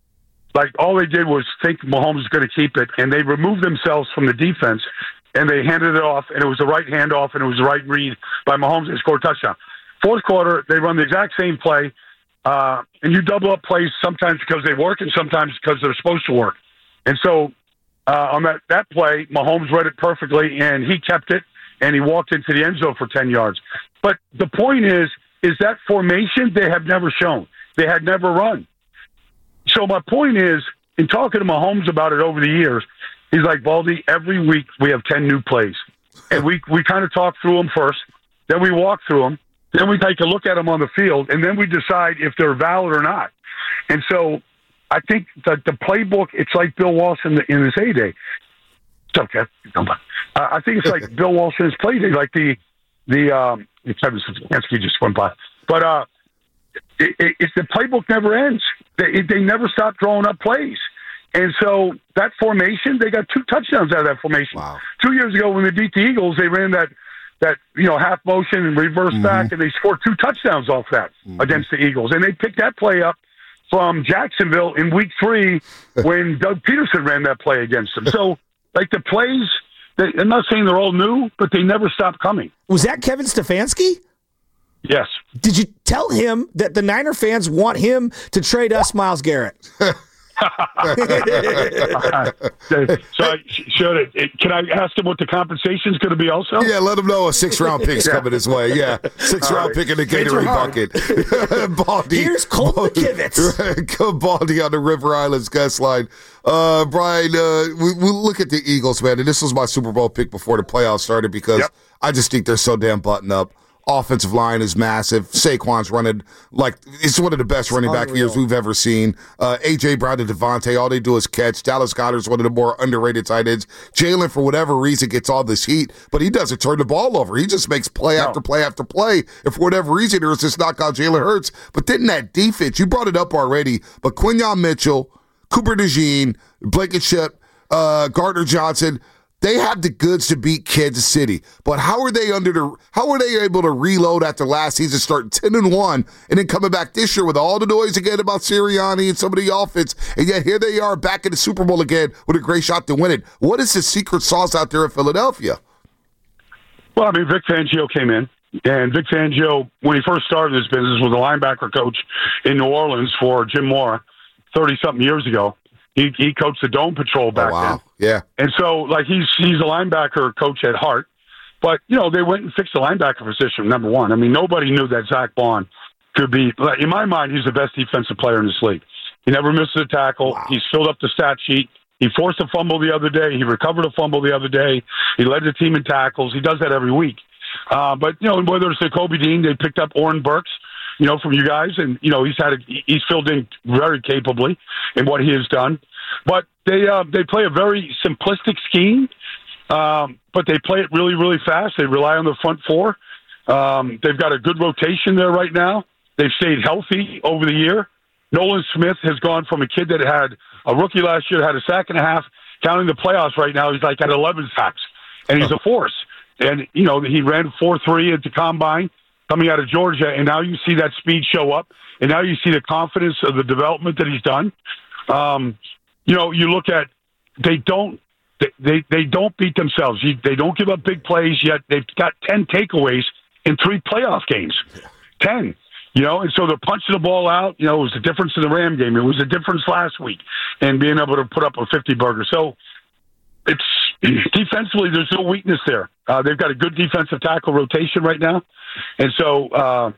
Speaker 13: like all they did was think Mahomes was going to keep it, and they removed themselves from the defense, and they handed it off, and it was the right handoff, and it was the right read by Mahomes, and scored a touchdown. Fourth quarter, they run the exact same play. Uh, and you double up plays sometimes because they work and sometimes because they're supposed to work. And so uh, on that, that play, Mahomes read it perfectly, and he kept it, and he walked into the end zone for ten yards. But the point is, is that formation they have never shown. They had never run. So my point is, in talking to Mahomes about it over the years, he's like, Baldy, every week we have ten new plays. And we, we kind of talk through them first, then we walk through them. Then we take a look at them on the field, and then we decide if they're valid or not. And so I think that the playbook, it's like Bill Walsh in, the, in his heyday. It's okay. Uh, I think it's like Bill Walsh in his play day, like the, the um, Kevin Stefanski just went by. But uh, it, it, it's the playbook never ends. They, they never stop throwing up plays. And so that formation, they got two touchdowns out of that formation.
Speaker 3: Wow.
Speaker 13: Two years ago when they beat the Eagles, they ran that that, you know, half motion and reverse mm-hmm. back, and they scored two touchdowns off that mm-hmm. against the Eagles. And they picked that play up from Jacksonville in week three when Doug Peterson ran that play against them. So, like, the plays, they, I'm not saying they're all new, but they never stop coming.
Speaker 4: Was that Kevin Stefanski?
Speaker 13: Yes.
Speaker 4: Did you tell him that the Niner fans want him to trade us Myles Garrett?
Speaker 13: So I should it, it, can I ask him what the compensation is going to be also?
Speaker 3: Yeah, let him know a six-round pick's
Speaker 13: Yeah.
Speaker 3: coming his way. Yeah, six-round
Speaker 13: right.
Speaker 3: pick in the Gatorade bucket. Baldy.
Speaker 4: Here's Colt
Speaker 3: McKivitz. Baldy on the River Islands guest line. Uh, Brian, uh, we, we look at the Eagles, man, and this was my Super Bowl pick before the playoffs started because
Speaker 13: Yep.
Speaker 3: I just think they're so damn buttoned up. Offensive line is massive. Saquon's running like it's one of the best running back
Speaker 4: unreal.
Speaker 3: years we've ever seen. Uh, A J. Brown and Devontae, all they do is catch. Dallas Goedert's one of the more underrated tight ends. Jalen, for whatever reason, gets all this heat, but he doesn't turn the ball over. He just makes play
Speaker 13: No.
Speaker 3: after play after play. And for whatever reason, there was this knockout Jalen Hurts. But then that defense, you brought it up already, but Quinyon Mitchell, Cooper DeJean, Blankenship, uh, Gardner Johnson, they have the goods to beat Kansas City, but how are they under the? How are they able to reload after last season, starting ten and one, and then coming back this year with all the noise again about Sirianni and some of the offense, and yet here they are back in the Super Bowl again with a great shot to win it. What is the secret sauce out there in Philadelphia?
Speaker 13: Well, I mean, Vic Fangio came in, and Vic Fangio, when he first started this business, was a linebacker coach in New Orleans for Jim Mora thirty-something years ago. He, he coached the Dome Patrol back
Speaker 3: oh, wow.
Speaker 13: then.
Speaker 3: Yeah.
Speaker 13: And so, like, he's he's a linebacker coach at heart. But, you know, they went and fixed the linebacker position, number one. I mean, nobody knew that Zach Bond could be, like, in my mind, he's the best defensive player in this league. He never misses a tackle.
Speaker 4: Wow.
Speaker 13: He's filled up the stat sheet. He forced a fumble the other day. He recovered a fumble the other day. He led the team in tackles. He does that every week. Uh, but, you know, whether it's the Kobe Dean, they picked up Oren Burks, you know, from you guys. And, you know, he's had a, he's filled in very capably in what he has done. But they uh, they play a very simplistic scheme, um, but they play it really, really fast. They rely on the front four. Um, they've got a good rotation there right now. They've stayed healthy over the year. Nolan Smith has gone from a kid that had a rookie last year, had a sack and a half, counting the playoffs right now. He's like at eleven sacks, and he's a force. And, you know, he ran four three at the combine coming out of Georgia, and now you see that speed show up, and now you see the confidence of the development that he's done. Um, you know, you look at they don't they, they, they don't beat themselves. You, they don't give up big plays, yet they've got ten takeaways in three playoff games. ten. You know, and so they're punching the ball out. You know, it was the difference in the Ram game. It was the difference last week, and being able to put up a fifty burger. So it's defensively, there's no weakness there. Uh, they've got a good defensive tackle rotation right now, and so uh,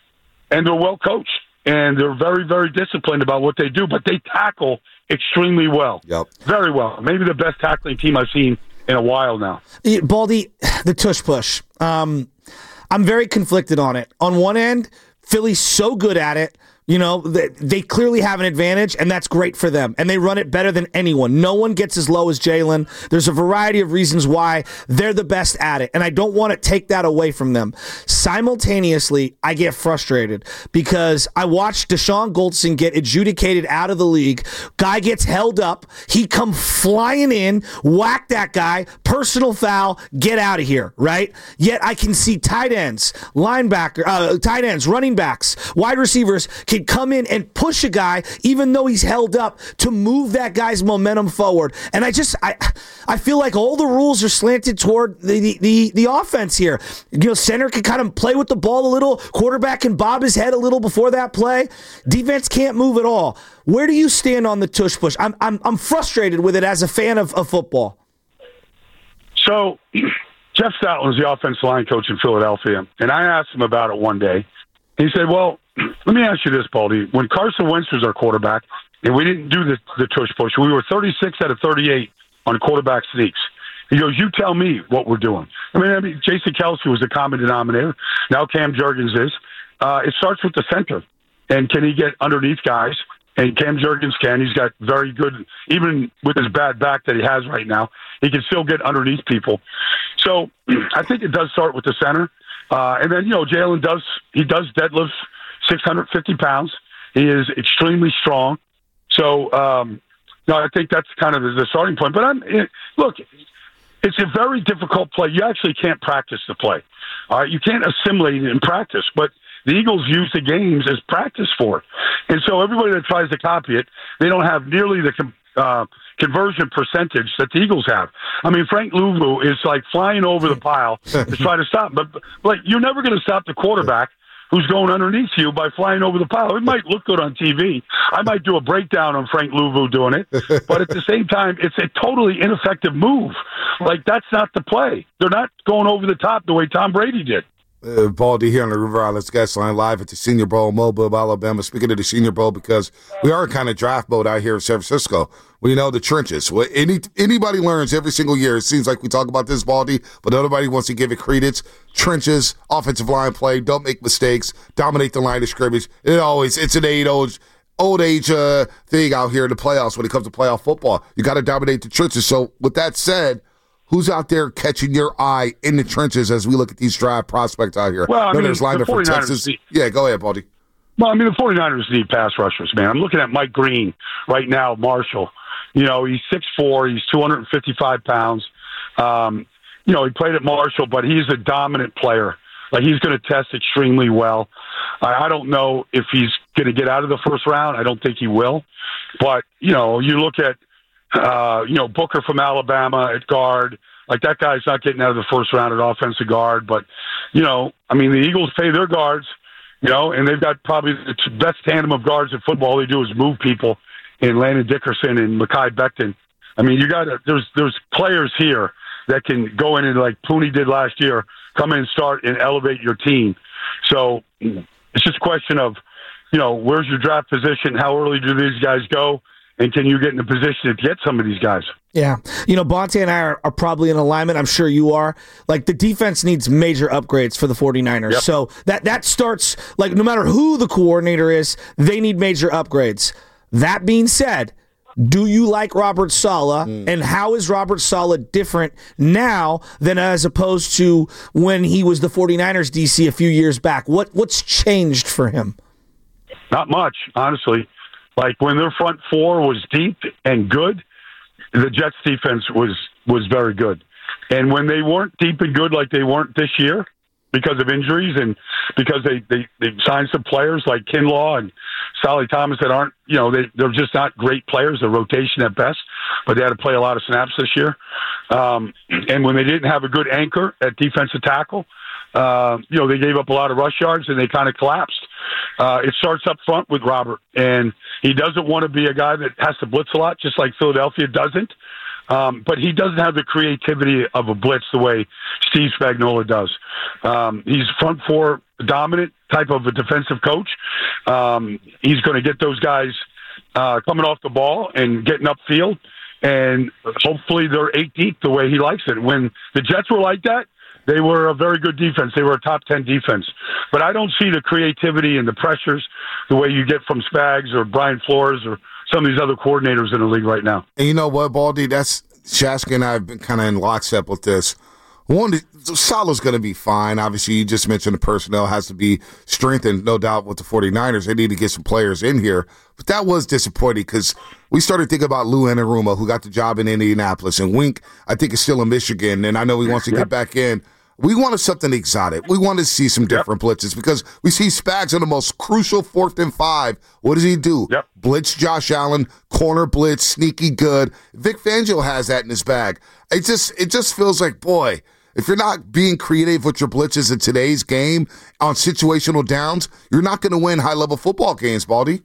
Speaker 13: and they're well coached, and they're very, very disciplined about what they do. But they tackle extremely well,
Speaker 3: yep,
Speaker 13: very well. Maybe the best tackling team I've seen in a while now.
Speaker 4: Baldy, the tush push. Um, I'm very conflicted on it. On one end, Philly's so good at it. You know, they, they clearly have an advantage, and that's great for them. And they run it better than anyone. No one gets as low as Jalen. There's a variety of reasons why they're the best at it, and I don't want to take that away from them. Simultaneously, I get frustrated because I watched Deshaun Goldson get adjudicated out of the league. Guy gets held up. He come flying in, whack that guy, personal foul, get out of here, right? Yet I can see tight ends, linebacker, uh, tight ends, running backs, wide receivers can come in and push a guy even though he's held up to move that guy's momentum forward. And I just I I feel like all the rules are slanted toward the the the offense here. You know, center can kind of play with the ball a little, quarterback can bob his head a little before that play. Defense can't move at all. Where do you stand on the tush push? I'm I'm I'm frustrated with it as a fan of, of football.
Speaker 13: So Jeff Stoutland's the offensive line coach in Philadelphia, and I asked him about it one day. He said, well, let me ask you this, Baldy. When Carson Wentz was our quarterback, and we didn't do the, the tush push, we were thirty-six out of thirty-eight on quarterback sneaks. He goes, you tell me what we're doing. I mean, I mean Jason Kelce was the common denominator. Now Cam Jurgens is. Uh, it starts with the center. And can he get underneath guys? And Cam Jurgens can. He's got very good, even with his bad back that he has right now, he can still get underneath people. So I think it does start with the center. Uh, and then, you know, Jalen does, he does deadlift six hundred fifty pounds. He is extremely strong. So, um, no, I think that's kind of the starting point. But I'm it, look, it's a very difficult play. You actually can't practice the play. All right, you can't assimilate it in practice. But the Eagles use the games as practice for it. And so everybody that tries to copy it, they don't have nearly the com- uh, conversion percentage that the Eagles have. I mean, Frank Louvu is like flying over the pile to try to stop. But, but like, you're never going to stop the quarterback who's going underneath you by flying over the pile. It might look good on T V. I might do a breakdown on Frank Louvu doing it, but at the same time, it's a totally ineffective move. Like, that's not the play. They're not going over the top the way Tom Brady did.
Speaker 3: Uh, Baldy here on the River Islands Guest Line live at the Senior Bowl, Mobile, Alabama. Speaking of the Senior Bowl, because we are kind of draft mode out here in San Francisco. Well, you know, the trenches. Well, any anybody learns every single year. It seems like we talk about this, Baldy, but nobody wants to give it credence. Trenches, offensive line play, don't make mistakes, dominate the line of scrimmage. It always it's an eight old old age uh, thing out here in the playoffs when it comes to playoff football. You got to dominate the trenches. So, with that said, who's out there catching your eye in the trenches as we look at these draft prospects out here?
Speaker 13: Well, I mean,
Speaker 3: there's lineman from Texas.
Speaker 13: Need,
Speaker 3: yeah, go ahead, Baldy.
Speaker 13: Well, I mean, the 49ers need pass rushers, man. I'm looking at Mike Green right now, Marshall. You know, he's six foot four. He's two hundred fifty-five pounds. Um, you know, he played at Marshall, but he's a dominant player. Like, he's going to test extremely well. I, I don't know if he's going to get out of the first round. I don't think he will. But, you know, you look at, uh, you know, Booker from Alabama at guard. Like, that guy's not getting out of the first round at offensive guard. But, you know, I mean, the Eagles pay their guards, you know, and they've got probably the best tandem of guards in football. All they do is move people in Landon Dickerson and Mekhi Becton. I mean, you got to, there's, there's players here that can go in and, like Pooney did last year, come in and start and elevate your team. So it's just a question of, you know, where's your draft position? How early do these guys go? And can you get in a position to get some of these guys?
Speaker 4: Yeah. You know, Bonte and I are, are probably in alignment. I'm sure you are. Like, the defense needs major upgrades for the 49ers. Yep. So that, that starts, like, no matter who the coordinator is, they need major upgrades. That being said, do you like Robert Saleh, mm. and how is Robert Saleh different now than as opposed to when he was the 49ers D C a few years back? What What's changed for him?
Speaker 13: Not much, honestly. Like, when their front four was deep and good, the Jets defense was, was very good. And when they weren't deep and good like they weren't this year because of injuries and because they, they, they signed some players like Kinlaw and Solly Thomas that aren't, you know, they, they're just not great players. They're rotation at best, but they had to play a lot of snaps this year. Um, and when they didn't have a good anchor at defensive tackle, uh, you know, they gave up a lot of rush yards and they kind of collapsed. Uh, it starts up front with Robert, and he doesn't want to be a guy that has to blitz a lot, just like Philadelphia doesn't. Um, but he doesn't have the creativity of a blitz the way Steve Spagnuolo does. Um, he's front four dominant type of a defensive coach. Um, he's going to get those guys uh, coming off the ball and getting upfield, and hopefully they're eight deep the way he likes it. When the Jets were like that, they were a very good defense. They were a top ten defense. But I don't see the creativity and the pressures the way you get from Spags or Brian Flores or some of these other coordinators in the league right now.
Speaker 3: And you know what, Baldy? That's Shasky and I have been kind of in lockstep with this. One, Saleh's going to be fine. Obviously, you just mentioned the personnel has to be strengthened, no doubt, with the 49ers. They need to get some players in here. But that was disappointing because we started thinking about Lou Anarumo, who got the job in Indianapolis. And Wink, I think, is still in Michigan. And I know he wants to yep. get back in. We wanted something exotic. We wanted to see some different yep. blitzes because we see Spags on the most crucial fourth and five. What does he do?
Speaker 13: Yep.
Speaker 3: Blitz Josh Allen, corner blitz, sneaky good. Vic Fangio has that in his bag. It just it just feels like, boy, if you're not being creative with your blitzes in today's game on situational downs, you're not going to win high-level football games, Baldy.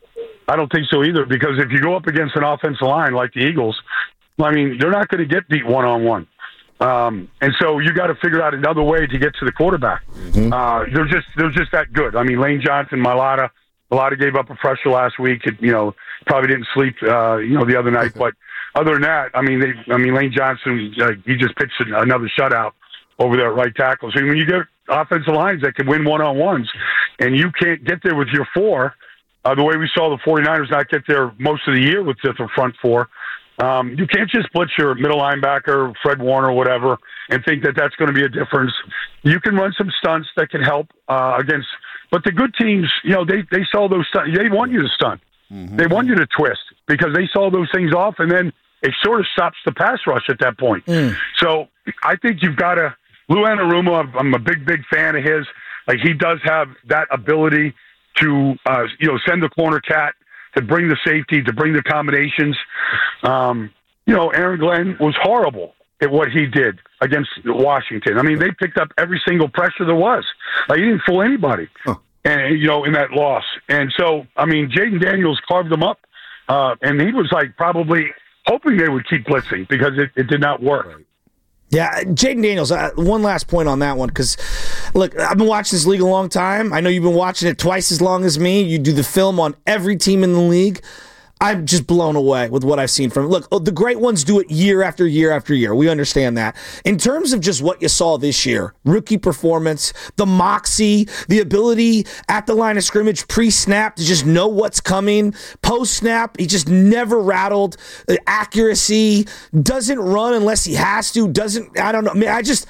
Speaker 13: I don't think so either because if you go up against an offensive line like the Eagles, I mean, they're not going to get beat one-on-one. Um, and so you got to figure out another way to get to the quarterback. Mm-hmm. Uh, they're just they're just that good. I mean, Lane Johnson, Mailata, Mailata gave up a pressure last week. It, you know, probably didn't sleep, uh, you know, the other night. But other than that, I mean, they, I mean, Lane Johnson, uh, he just pitched another shutout over there at right tackle. So when you get offensive lines that can win one on ones, and you can't get there with your four, uh, the way we saw the 49ers not get there most of the year with the front four. Um, you can't just blitz your middle linebacker, Fred Warner, whatever, and think that that's going to be a difference. You can run some stunts that can help uh, against, but the good teams, you know, they, they saw those stunts. They want you to stunt. Mm-hmm. They want you to twist because they saw those things off, and then it sort of stops the pass rush at that point. Mm. So I think you've got to, Lou Anarumo, I'm a big, big fan of his. Like, he does have that ability to, uh, you know, send the corner cat, to bring the safety, to bring the combinations. Um, you know, Aaron Glenn was horrible at what he did against Washington. I mean, they picked up every single pressure there was. Like, he didn't fool anybody, huh. and you know, in that loss. And so, I mean, Jaden Daniels carved them up, uh, and he was like probably hoping they would keep blitzing because it, it did not work. Right.
Speaker 4: Yeah, Jaden Daniels, uh, one last point on that one, because, look, I've been watching this league a long time. I know you've been watching it twice as long as me. You do the film on every team in the league. I'm just blown away with what I've seen from it. Look, the great ones do it year after year after year. We understand that. In terms of just what you saw this year, rookie performance, the moxie, the ability at the line of scrimmage pre-snap to just know what's coming, post-snap, he just never rattled, the accuracy, doesn't run unless he has to, doesn't, I don't know. I mean, I just...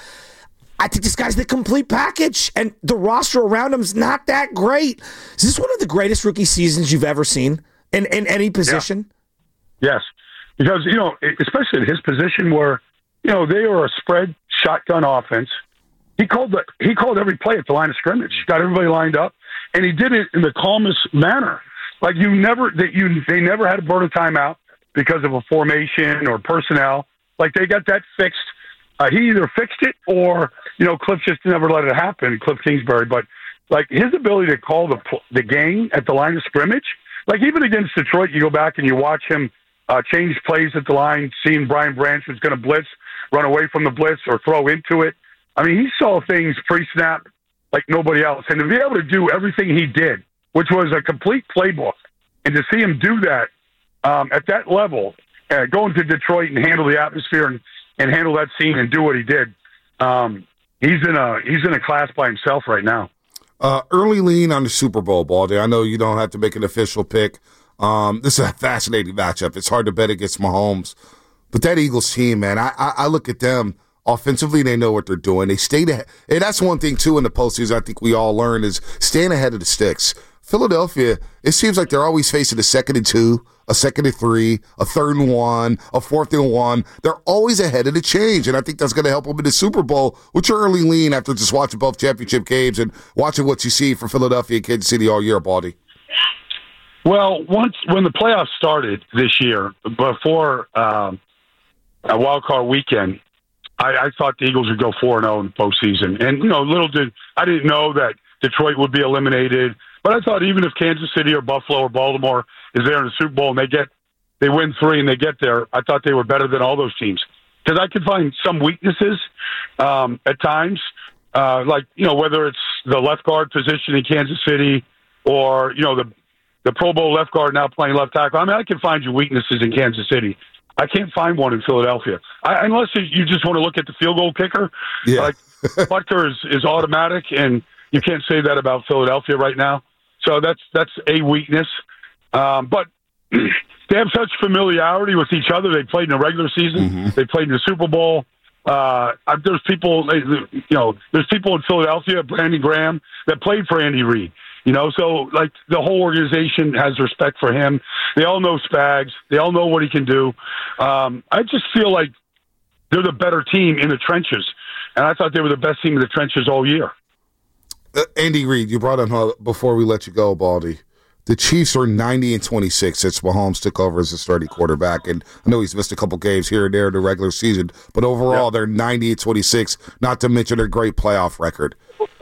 Speaker 4: I think this guy's the complete package, and the roster around him is not that great. Is this one of the greatest rookie seasons you've ever seen? In, in any position?
Speaker 13: Yeah. Yes. Because, you know, especially in his position where, you know, they were a spread shotgun offense. He called the, he called every play at the line of scrimmage. He got everybody lined up, and he did it in the calmest manner. Like, you never, that you, they never had to burn a timeout because of a formation or personnel. Like, they got that fixed. Uh, he either fixed it or, you know, Cliff just never let it happen, Cliff Kingsbury. But, like, his ability to call the the game at the line of scrimmage, like, even against Detroit, you go back and you watch him uh, change plays at the line, seeing Brian Branch was going to blitz, run away from the blitz, or throw into it. I mean, he saw things pre-snap like nobody else. And to be able to do everything he did, which was a complete playbook, and to see him do that um, at that level, uh, go into Detroit and handle the atmosphere and, and handle that scene and do what he did, um, he's in a he's in a class by himself right now.
Speaker 3: Uh, early lean on the Super Bowl, Baldy. I know you don't have to make an official pick. Um, this is a fascinating matchup. It's hard to bet against Mahomes. But that Eagles team, man, I, I, I look at them. Offensively, they know what they're doing. They stayed ahead. And that's one thing, too, in the postseason I think we all learn is staying ahead of the sticks. Philadelphia, it seems like they're always facing a second and two, a second and three, a third and one, a fourth and one. They're always ahead of the change, and I think that's going to help them in the Super Bowl. What's your early lean after just watching both championship games and watching what you see from Philadelphia and Kansas City all year, Baldy?
Speaker 13: Well, once when the playoffs started this year, before um, a wild card weekend, I, I thought the Eagles would go four and zero in the postseason, and you know, little did I didn't know that Detroit would be eliminated. But I thought even if Kansas City or Buffalo or Baltimore is there in the Super Bowl and they get they win three and they get there, I thought they were better than all those teams because I could find some weaknesses um, at times, uh, like you know whether it's the left guard position in Kansas City or you know the the Pro Bowl left guard now playing left tackle. I mean, I can find you weaknesses in Kansas City. I can't find one in Philadelphia I, unless you just want to look at the field goal kicker.
Speaker 3: Yeah.
Speaker 13: Like Butker is, is automatic, and you can't say that about Philadelphia right now. So that's that's a weakness. Um, but they have such familiarity with each other. They played in the regular season. Mm-hmm. They played in the Super Bowl. Uh, there's people, you know, there's people in Philadelphia, Brandon Graham, that played for Andy Reid. You know, so like the whole organization has respect for him. They all know Spags. They all know what he can do. Um, I just feel like they're the better team in the trenches, and I thought they were the best team in the trenches all year.
Speaker 3: Uh, Andy Reid, you brought him up before we let you go, Baldy. The Chiefs are ninety and twenty-six since Mahomes took over as a starting quarterback, and I know he's missed a couple games here and there in the regular season, but overall yeah. they're ninety and twenty-six, not to mention their great playoff record.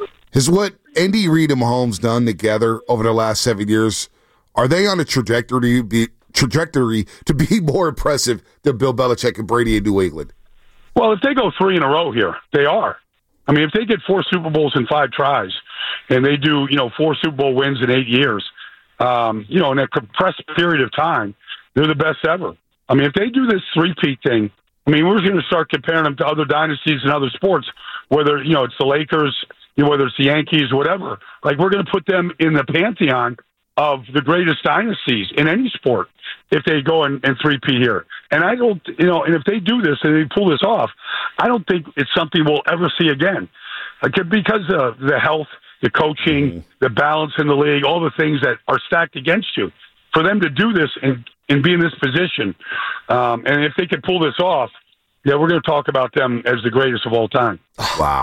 Speaker 3: Is what Andy Reid and Mahomes done together over the last seven years, are they on a trajectory, be, trajectory to be more impressive than Bill Belichick and Brady in New England?
Speaker 13: Well, if they go three in a row here, they are. I mean, if they get four Super Bowls in five tries, and they do, you know, four Super Bowl wins in eight years, um, you know, in a compressed period of time, they're the best ever. I mean, if they do this three-peat thing, I mean, we're going to start comparing them to other dynasties and other sports, whether, you know, it's the Lakers, you know, whether it's the Yankees, whatever. Like, we're going to put them in the pantheon of the greatest dynasties in any sport if they go and, and three-peat here. And I don't, you know, and if they do this and they pull this off, I don't think it's something we'll ever see again. Like, because of the health, the coaching, mm-hmm. the balance in the league, all the things that are stacked against you. For them to do this and, and be in this position, um, and if they can pull this off, yeah, we're going to talk about them as the greatest of all time.
Speaker 3: Wow.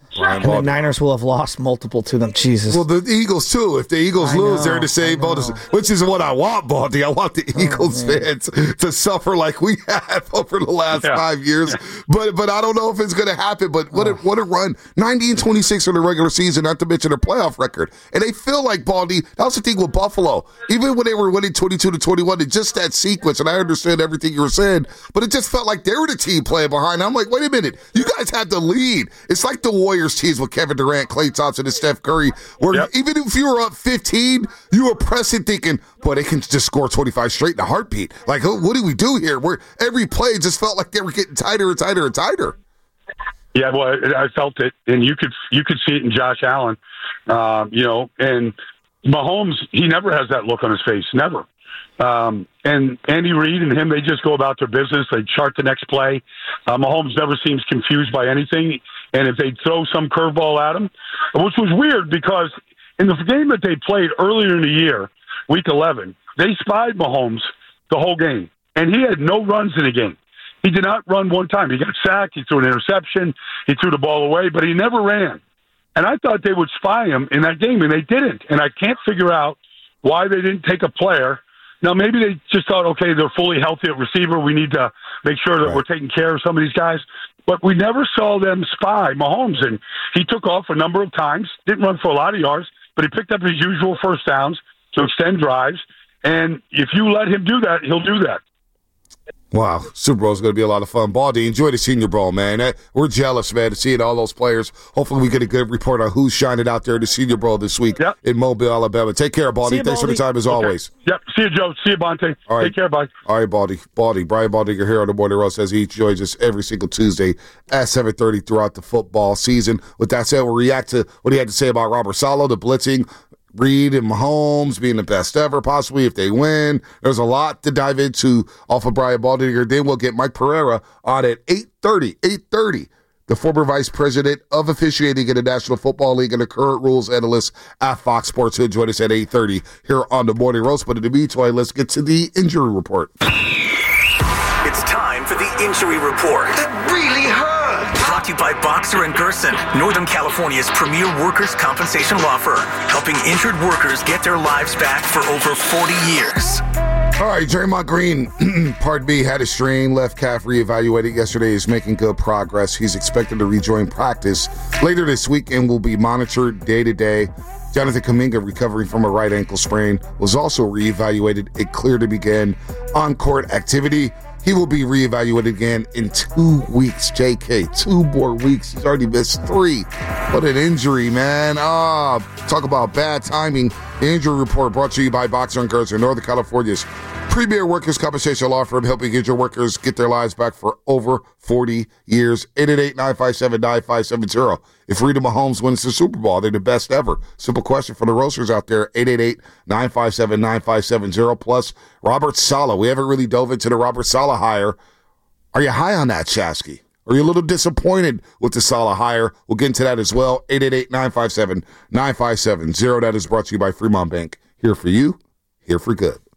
Speaker 3: Brian
Speaker 4: And the Niners will have lost multiple to them. Jesus.
Speaker 3: Well, the Eagles, too. If the Eagles
Speaker 4: I
Speaker 3: lose,
Speaker 4: know,
Speaker 3: they're in the same boat, which is what I want, Baldy. I want the Eagles
Speaker 4: man.
Speaker 3: fans to suffer like we have over the last
Speaker 13: Yeah.
Speaker 3: five years. But but I don't know if it's going to happen. But what, a, what a run. ninety and twenty-six in the regular season, not to mention their playoff record. And they feel like, Baldy, that was the thing with Buffalo. Even when they were winning twenty-two to twenty-one, it's just that sequence. And I understand everything you were saying, but it just felt like they were the team playing behind. I'm like, wait a minute. You guys had the lead. It's like the Warriors teams with Kevin Durant, Klay Thompson, and Steph Curry, where
Speaker 13: Yep.
Speaker 3: even if you were up fifteen, you were pressing thinking, boy, they can just score twenty-five straight in a heartbeat. Like, what do we do here? Where every play just felt like they were getting tighter and tighter and tighter.
Speaker 13: Yeah, well, I felt it, and you could you could see it in Josh Allen, um, you know, and Mahomes. He never has that look on his face, never. Um, and Andy Reid and him, they just go about their business. They chart the next play. Uh, Mahomes never seems confused by anything, and if they throw some curveball at him, which was weird because in the game that they played earlier in the year, Week eleven, they spied Mahomes the whole game, and he had no runs in the game. He did not run one time. He got sacked. He threw an interception. He threw the ball away, but he never ran. And I thought they would spy him in that game, and they didn't. And I can't figure out why they didn't take a player. Now, maybe they just thought, okay, they're fully healthy at receiver. We need to make sure that right. we're taking care of some of these guys. But we never saw them spy Mahomes. And he took off a number of times, didn't run for a lot of yards, but he picked up his usual first downs to extend drives. And if you let him do that, he'll do that.
Speaker 3: Wow, Super Bowl is going to be a lot of fun. Baldy, enjoy the Senior Bowl, man. We're jealous, man, to seeing all those players. Hopefully we get a good report on who's shining out there in the Senior Bowl this week yep. in Mobile, Alabama. Take care, Baldy.
Speaker 13: You,
Speaker 3: Thanks
Speaker 13: Baldy.
Speaker 3: for the time, as
Speaker 13: okay.
Speaker 3: always.
Speaker 13: Yep. See you, Joe. See you, Bonte.
Speaker 3: All right.
Speaker 13: Take care, bye.
Speaker 3: All right, Baldy. Baldy. Brian Baldinger here on the Morning Roast as he joins us every single Tuesday at seven thirty throughout the football season. With that said, we'll react to what he had to say about Robert Saleh, the blitzing, Reed and Mahomes being the best ever, possibly if they win. There's a lot to dive into off of Brian Baldinger. Then we'll get Mike Pereira on at eight thirty. eight thirty. The former vice president of officiating in the National Football League and the current rules analyst at Fox Sports. He'll join us at eight thirty here on the Morning Roast. But in the meantime, let's get to the injury report.
Speaker 11: It's time for the injury report. That really hurt. Brought to you by Boxer and Gerson, Northern California's premier workers' compensation law firm, helping injured workers get their lives back for over forty years.
Speaker 3: All right, Draymond Green, pardon me, had a strain, left calf reevaluated yesterday, is making good progress. He's expected to rejoin practice later this week and will be monitored day to day. Jonathan Kuminga, recovering from a right ankle sprain, was also reevaluated. It cleared to begin on-court activity. He will be reevaluated again in two weeks. J K, two more weeks. He's already missed three. What an injury, man. Ah, talk about bad timing. The injury report brought to you by Boxer and Gerson, Northern California's premier workers' compensation law firm, helping injured workers get their lives back for over forty years. eight eight eight, nine five seven, nine five seven zero. If Rita Mahomes wins the Super Bowl, they're the best ever. Simple question for the roasters out there, eight eight eight, nine five seven, nine five seven zero. Plus, Robert Saleh. We haven't really dove into the Robert Saleh hire. Are you high on that, Shasky? Are you a little disappointed with the Saleh hire? We'll get into that as well. eight eight eight, nine five seven, nine five seven zero. That is brought to you by Fremont Bank. Here for you, here for good.